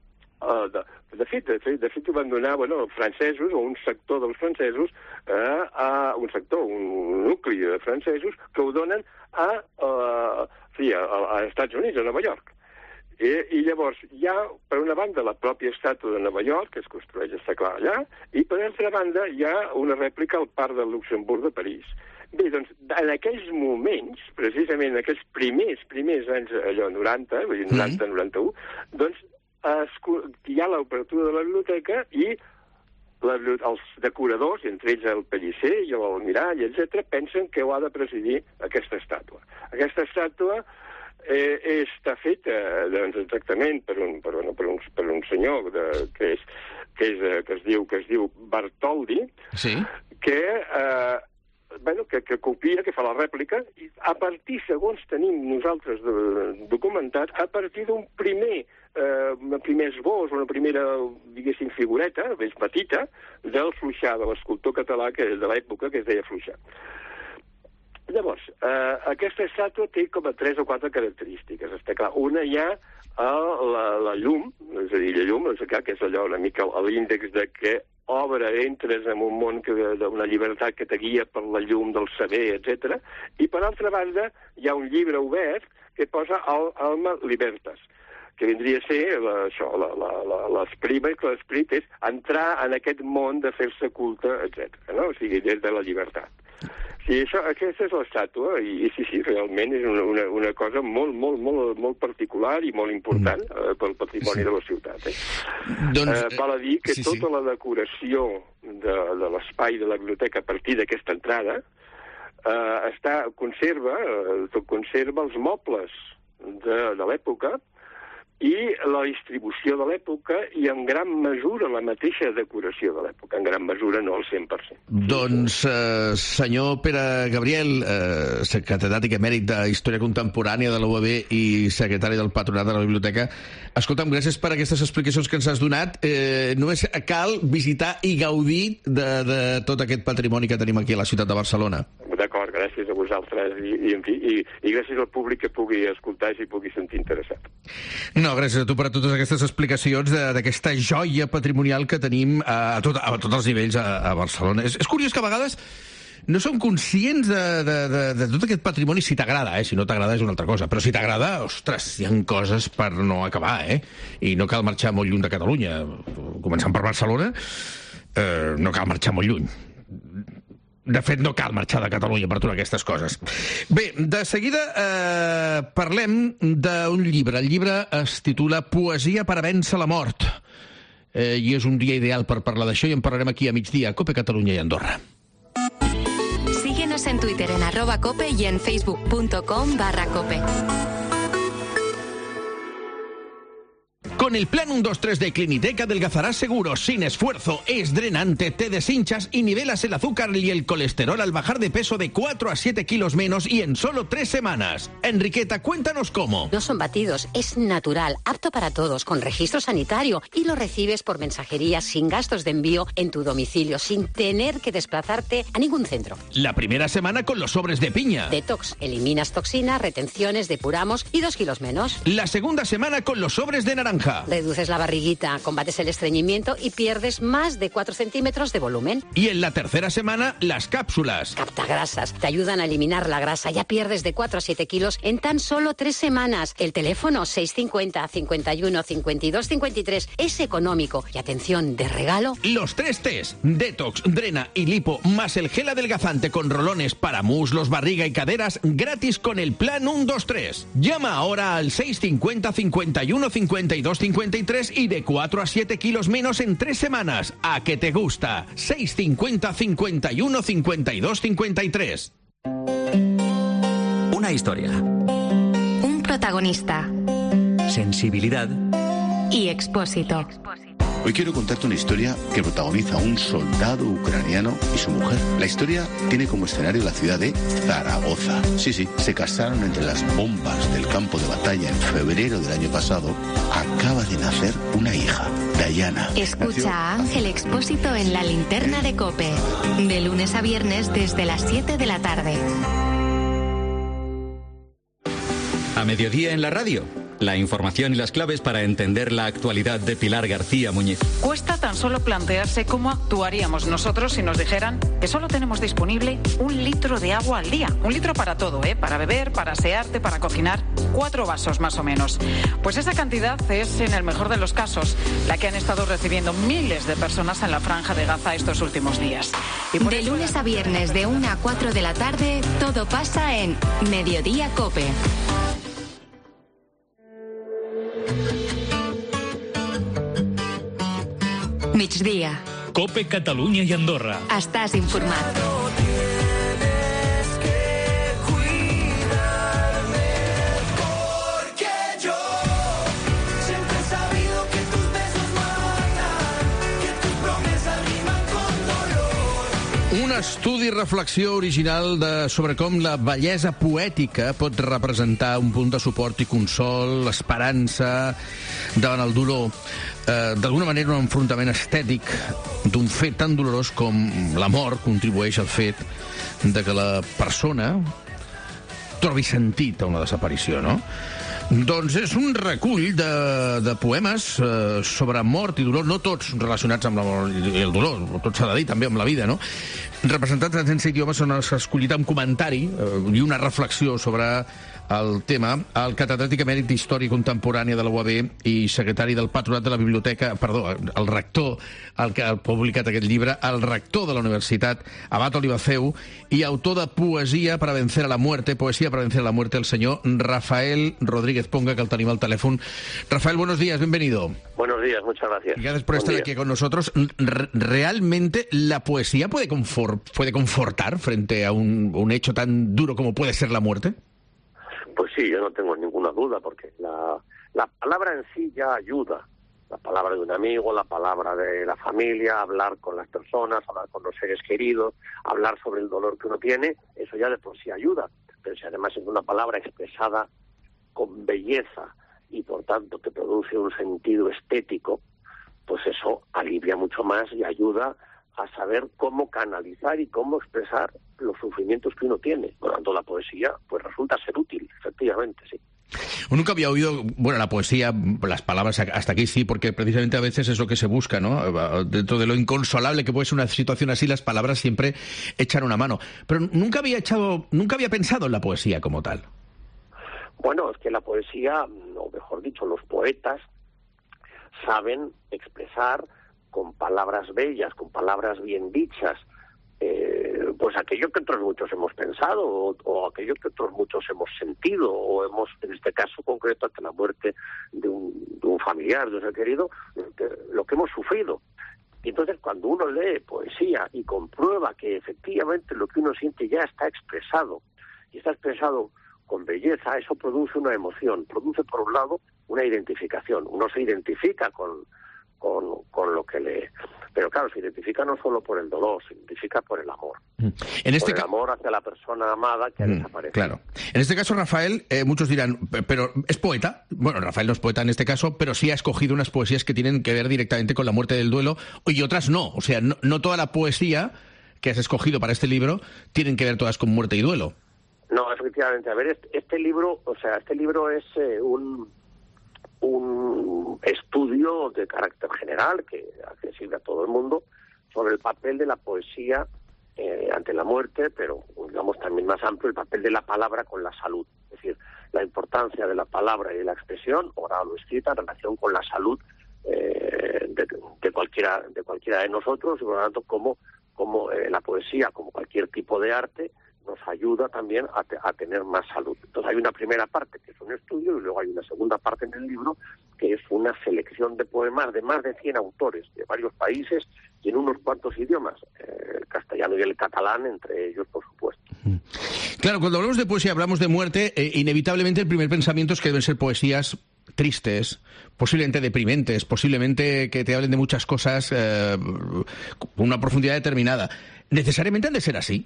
Uh, de, de, fet, de, fet, de fet ho van donar, bueno, els francesos, o un sector dels francesos, uh, a un sector, un nucli de francesos, que ho donen a, uh, sí, a, a Estats Units, a Nova York. I, I llavors hi ha, per una banda, la pròpia estàtua de Nova York, que es construeix, està clar, allà, i per altra banda hi ha una rèplica al Parc del Luxemburg de París. Bé, doncs, en aquells moments, precisament en aquells primers, primers anys, allò, noranta, vull dir, noranta, noranta-u, doncs, Es, hi ha l'obertura de la biblioteca i la, els decoradors, entre ells el Pellicer i l'Almirall, etcètera, pensen que ho ha de presidir aquesta estàtua. Aquesta estàtua eh, està feta doncs, exactament per un, per un, per un, per un senyor de, que, és, que, és, que, es diu, que es diu Bartoldi, sí. que... Eh, Bueno, que, que copia, que fa la rèplica, i a partir, segons tenim nosaltres de, documentat, a partir d'un primer, eh, un primer esbós, una primera, diguéssim, figureta, més petita, del Fluixà, de l'escultor català que, de l'època, que es deia Fluixà. Llavors, eh, aquesta estàtua té com a tres o quatre característiques, està clar. Una hi ha la, la llum, és a dir, la llum, que és allò una mica l'índex de que obre, entres en un món d'una llibertat que te guia per la llum del saber, etcètera. I per altra banda hi ha un llibre obert que posa Alma Libertas, que vindria a ser la, això, l'esperit, que l'esperit és entrar en aquest món de fer-se culte, etcètera. No? O sigui, des de la llibertat. Sí, això, aquesta és l'estàtua, i, i sí, sí, realment és una, una, una cosa molt, molt, molt, molt particular i molt important mm. eh, pel patrimoni sí. de la ciutat. Eh? Doncs, eh, val a dir que sí, tota sí. la decoració de, de l'espai de la biblioteca a partir d'aquesta entrada eh, està, conserva, eh, conserva els mobles de, de l'època i la distribució de l'època i en gran mesura la mateixa decoració de l'època, en gran mesura no al cent per cent. Doncs, eh, senyor Pere Gabriel, eh, catedràtic emèrit de Història Contemporània de la U A B i secretari del Patronat de la Biblioteca, escolta'm, gràcies per aquestes explicacions que ens has donat. Eh, només cal visitar i gaudir de, de tot aquest patrimoni que tenim aquí a la ciutat de Barcelona. D'acord, gràcies a vosaltres i, i, en fi, i, i gràcies al públic que pugui escoltar i s'hi pugui sentir interessat. No, gràcies a tu per a totes aquestes explicacions d'aquesta joia patrimonial que tenim a, a, tot, a tots els nivells a, a Barcelona. És, és curiós que a vegades no som conscients de, de, de, de tot aquest patrimoni, si t'agrada, eh? Si no t'agrada és una altra cosa, però si t'agrada, ostres, hi ha coses per no acabar, eh? I no cal marxar molt lluny de Catalunya. Començant per Barcelona, eh, no cal marxar molt lluny. De fet, no cal marxar de Catalunya per trobar aquestes coses. Bé, de seguida eh, parlem d'un llibre. El llibre es titula Poesia per a vèncer la mort. Eh, I és un dia ideal per parlar d'això i en parlarem aquí a migdia a Cope Catalunya i Andorra. Síguenos en Twitter en arroba cope y en facebook.com barra cope. Con el plan uno dos tres de Clinitec adelgazarás seguro, sin esfuerzo. Es drenante, te deshinchas y nivelas el azúcar y el colesterol al bajar de peso de cuatro a siete kilos menos y en solo tres semanas. Enriqueta, cuéntanos cómo. No son batidos, es natural, apto para todos, con registro sanitario y lo recibes por mensajería sin gastos de envío en tu domicilio, sin tener que desplazarte a ningún centro. La primera semana con los sobres de piña. Detox, eliminas toxinas, retenciones, depuramos y dos kilos menos. La segunda semana con los sobres de naranja. Reduces la barriguita, combates el estreñimiento y pierdes más de cuatro centímetros de volumen. Y en la tercera semana, las cápsulas. Captagrasas, te ayudan a eliminar la grasa. Ya pierdes de cuatro a siete kilos en tan solo tres semanas. El teléfono seis cinco cero, cincuenta y uno, cincuenta y dos, cincuenta y tres es económico. Y atención, de regalo, los tres T's, Detox, Drena y Lipo, más el gel adelgazante con rolones para muslos, barriga y caderas, gratis con el plan uno dos tres. Llama ahora al seis cinco cero, cincuenta y uno, cincuenta y dos, cincuenta y tres y de cuatro a siete kilos menos en tres semanas. ¿A qué te gusta? seis cinco cero, cincuenta y uno, cincuenta y dos, cincuenta y tres. Una historia. Un protagonista. Sensibilidad. Y Expósito. Hoy quiero contarte una historia que protagoniza un soldado ucraniano y su mujer. La historia tiene como escenario la ciudad de Zaragoza. Sí, sí, se casaron entre las bombas del campo de batalla en febrero del año pasado. Acaba de nacer una hija, Dayana. Escucha Nació... a Ángel Expósito en La Linterna de COPE, de lunes a viernes desde las siete de la tarde. A mediodía en la radio. La información y las claves para entender la actualidad de Pilar García Muñiz. Cuesta tan solo plantearse cómo actuaríamos nosotros si nos dijeran que solo tenemos disponible un litro de agua al día. Un litro para todo, ¿eh? Para beber, para asearte, para cocinar. Cuatro vasos más o menos. Pues esa cantidad es, en el mejor de los casos, la que han estado recibiendo miles de personas en la Franja de Gaza estos últimos días. Y por de lunes a viernes de una a cuatro de la tarde, todo pasa en Mediodía COPE. Migdia. COPE Catalunya i Andorra. Estàs informat. Un estudi i reflexió original de, sobre com la bellesa poètica pot representar un punt de suport i consol, esperança davant el dolor. Eh, D'alguna manera, un enfrontament estètic d'un fet tan dolorós com la mort contribueix al fet de que la persona trobi sentit a una desaparició, no? Doncs és un recull de, de poemes eh, sobre mort i dolor, no tots relacionats amb la mort i el dolor, tot s'ha de dir també amb la vida, no? Representats en sense idiomes són els escollit un comentari eh, i una reflexió sobre el tema. El catedràtic emèrit d'Història Contemporània de la U A B i secretari del Patronat de la Biblioteca, perdó, el rector, el que ha publicat aquest llibre, el rector de la Universitat, Abat Olivaceu, i autor de Poesia para vencer a la muerte, Poesía para vencer a la muerte, el senyor Rafael Rodríguez Ponga, que el tenim al teléfono. Rafael, buenos días, bienvenido. Buenos días, muchas gracias. Gracias por estar aquí con nosotros. ¿Realmente la poesía puede, confort, puede confortar frente a un, un hecho tan duro como puede ser la muerte? Pues sí, yo no tengo ninguna duda, porque la, La palabra en sí ya ayuda. La palabra de un amigo, la palabra de la familia, hablar con las personas, hablar con los seres queridos, hablar sobre el dolor que uno tiene, eso ya de por sí ayuda. Pero si además es una palabra expresada con belleza y por tanto que produce un sentido estético, pues eso alivia mucho más y ayuda a saber cómo canalizar y cómo expresar los sufrimientos que uno tiene. Por lo tanto, la poesía pues resulta ser útil, efectivamente, sí. Nunca había oído, bueno, la poesía, las palabras hasta aquí sí, porque precisamente a veces es lo que se busca, ¿no? Dentro de lo inconsolable que puede ser una situación así, las palabras siempre echan una mano. Pero nunca había echado, nunca había pensado en la poesía como tal. Bueno, es que la poesía, o mejor dicho, los poetas saben expresar con palabras bellas, con palabras bien dichas, eh, pues aquello que otros muchos hemos pensado o, o aquello que otros muchos hemos sentido o hemos, en este caso concreto, ante la muerte de un, de un familiar, de un ser querido, lo que, lo que hemos sufrido. Y entonces cuando uno lee poesía y comprueba que efectivamente lo que uno siente ya está expresado y está expresado con belleza, eso produce una emoción, produce por un lado una identificación. Uno se identifica con Con, con lo que lee. Pero claro, se identifica no solo por el dolor, se identifica por el amor. En este por el amor hacia la persona amada que ha mm, desaparecido. Claro. En este caso, Rafael, eh, muchos dirán, pero ¿es poeta? Bueno, Rafael no es poeta en este caso, pero sí ha escogido unas poesías que tienen que ver directamente con la muerte del duelo y otras no. O sea, no, no toda la poesía que has escogido para este libro tienen que ver todas con muerte y duelo. No, efectivamente. A ver, este, este libro, o sea, este libro es eh, un... un estudio de carácter general, que es accesible a todo el mundo, sobre el papel de la poesía eh, ante la muerte, pero digamos también más amplio, el papel de la palabra con la salud. Es decir, la importancia de la palabra y de la expresión, oral o escrita, en relación con la salud eh, de, de, cualquiera, de cualquiera de nosotros, y por lo tanto, como, como eh, la poesía, como cualquier tipo de arte, nos ayuda también a, te, a tener más salud. Entonces hay una primera parte que es un estudio y luego hay una segunda parte en el libro que es una selección de poemas de más de cien autores de varios países y en unos cuantos idiomas, eh, el castellano y el catalán entre ellos, por supuesto. Claro, cuando hablamos de poesía hablamos de muerte, eh, inevitablemente el primer pensamiento es que deben ser poesías tristes, posiblemente deprimentes, posiblemente que te hablen de muchas cosas eh, con una profundidad determinada. ¿Necesariamente han de ser así?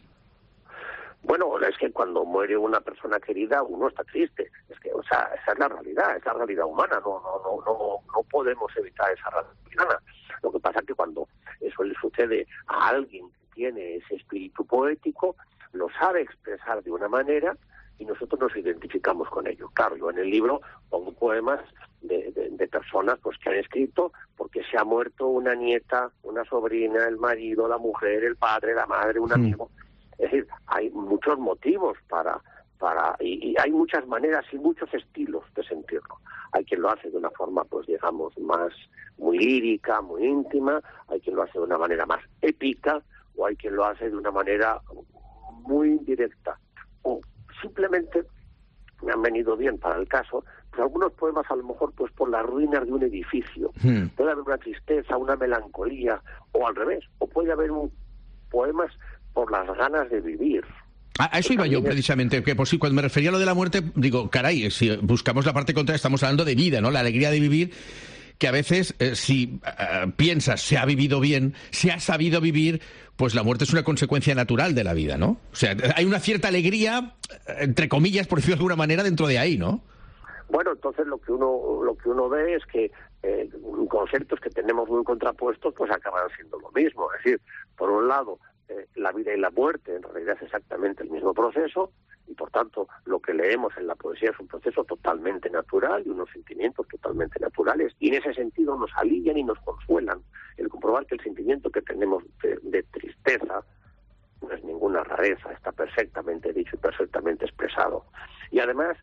Bueno, es que cuando muere una persona querida uno está triste. Es que, o sea, esa es la realidad, es la realidad humana. No, no, no, no, no podemos evitar esa realidad humana. Lo que pasa es que cuando eso le sucede a alguien que tiene ese espíritu poético, lo sabe expresar de una manera y nosotros nos identificamos con ello. Claro, yo en el libro pongo poemas de, de, de personas pues que han escrito porque se ha muerto una nieta, una sobrina, el marido, la mujer, el padre, la madre, un amigo. Mm. Es decir, hay muchos motivos para, para y, y hay muchas maneras y muchos estilos de sentirlo. Hay quien lo hace de una forma, pues digamos, más muy lírica, muy íntima, hay quien lo hace de una manera más épica, o hay quien lo hace de una manera muy directa. O simplemente me han venido bien para el caso, pues algunos poemas a lo mejor pues por las ruinas de un edificio. Hmm. Puede haber una tristeza, una melancolía, o al revés, o puede haber un poemas por las ganas de vivir. A, a eso iba yo, precisamente, que por sí, cuando me refería a lo de la muerte, digo, caray, si buscamos la parte contraria, estamos hablando de vida, ¿no? La alegría de vivir, que a veces, eh, si uh, piensas, se ha vivido bien, se ha sabido vivir, pues la muerte es una consecuencia natural de la vida, ¿no? O sea, hay una cierta alegría, entre comillas, por decirlo de alguna manera, dentro de ahí, ¿no? Bueno, entonces lo que uno lo que uno ve es que eh, conceptos que tenemos muy contrapuestos, pues acaban siendo lo mismo. Es decir, por un lado, Eh, la vida y la muerte en realidad es exactamente el mismo proceso y por tanto lo que leemos en la poesía es un proceso totalmente natural y unos sentimientos totalmente naturales y en ese sentido nos alivian y nos consuelan. El comprobar que el sentimiento que tenemos de, de tristeza no es ninguna rareza, está perfectamente dicho y perfectamente expresado. Y además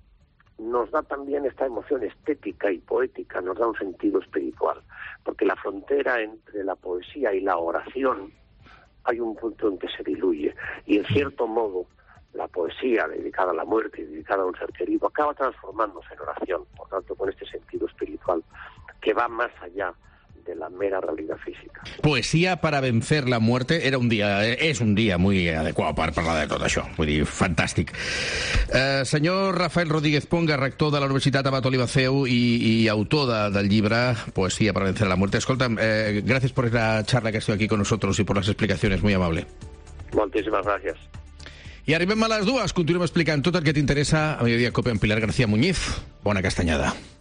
nos da también esta emoción estética y poética, nos da un sentido espiritual, porque la frontera entre la poesía y la oración hay un punto en que se diluye y en cierto modo la poesía dedicada a la muerte y dedicada a un ser querido acaba transformándose en oración, por tanto con este sentido espiritual que va más allá de la mera realidad física. Poesía para vencer la muerte era un dia, és un dia muy adequat per parlar de tot això. Vull dir, fantàstic. Eh, senyor Rafael Rodríguez Ponga, rector de la Universitat Abat Olivaceu i, i autor de, del llibre Poesía para vencer la muerte. Escolta'm, eh, gracias por la charla que ha sido aquí con nosotros y por las explicaciones, muy amable. Moltíssimes gràcies. I arribem a les dues, continuem explicant tot el que t'interessa a Mediodía Cope amb Pilar García Muñiz. Bona castanyada.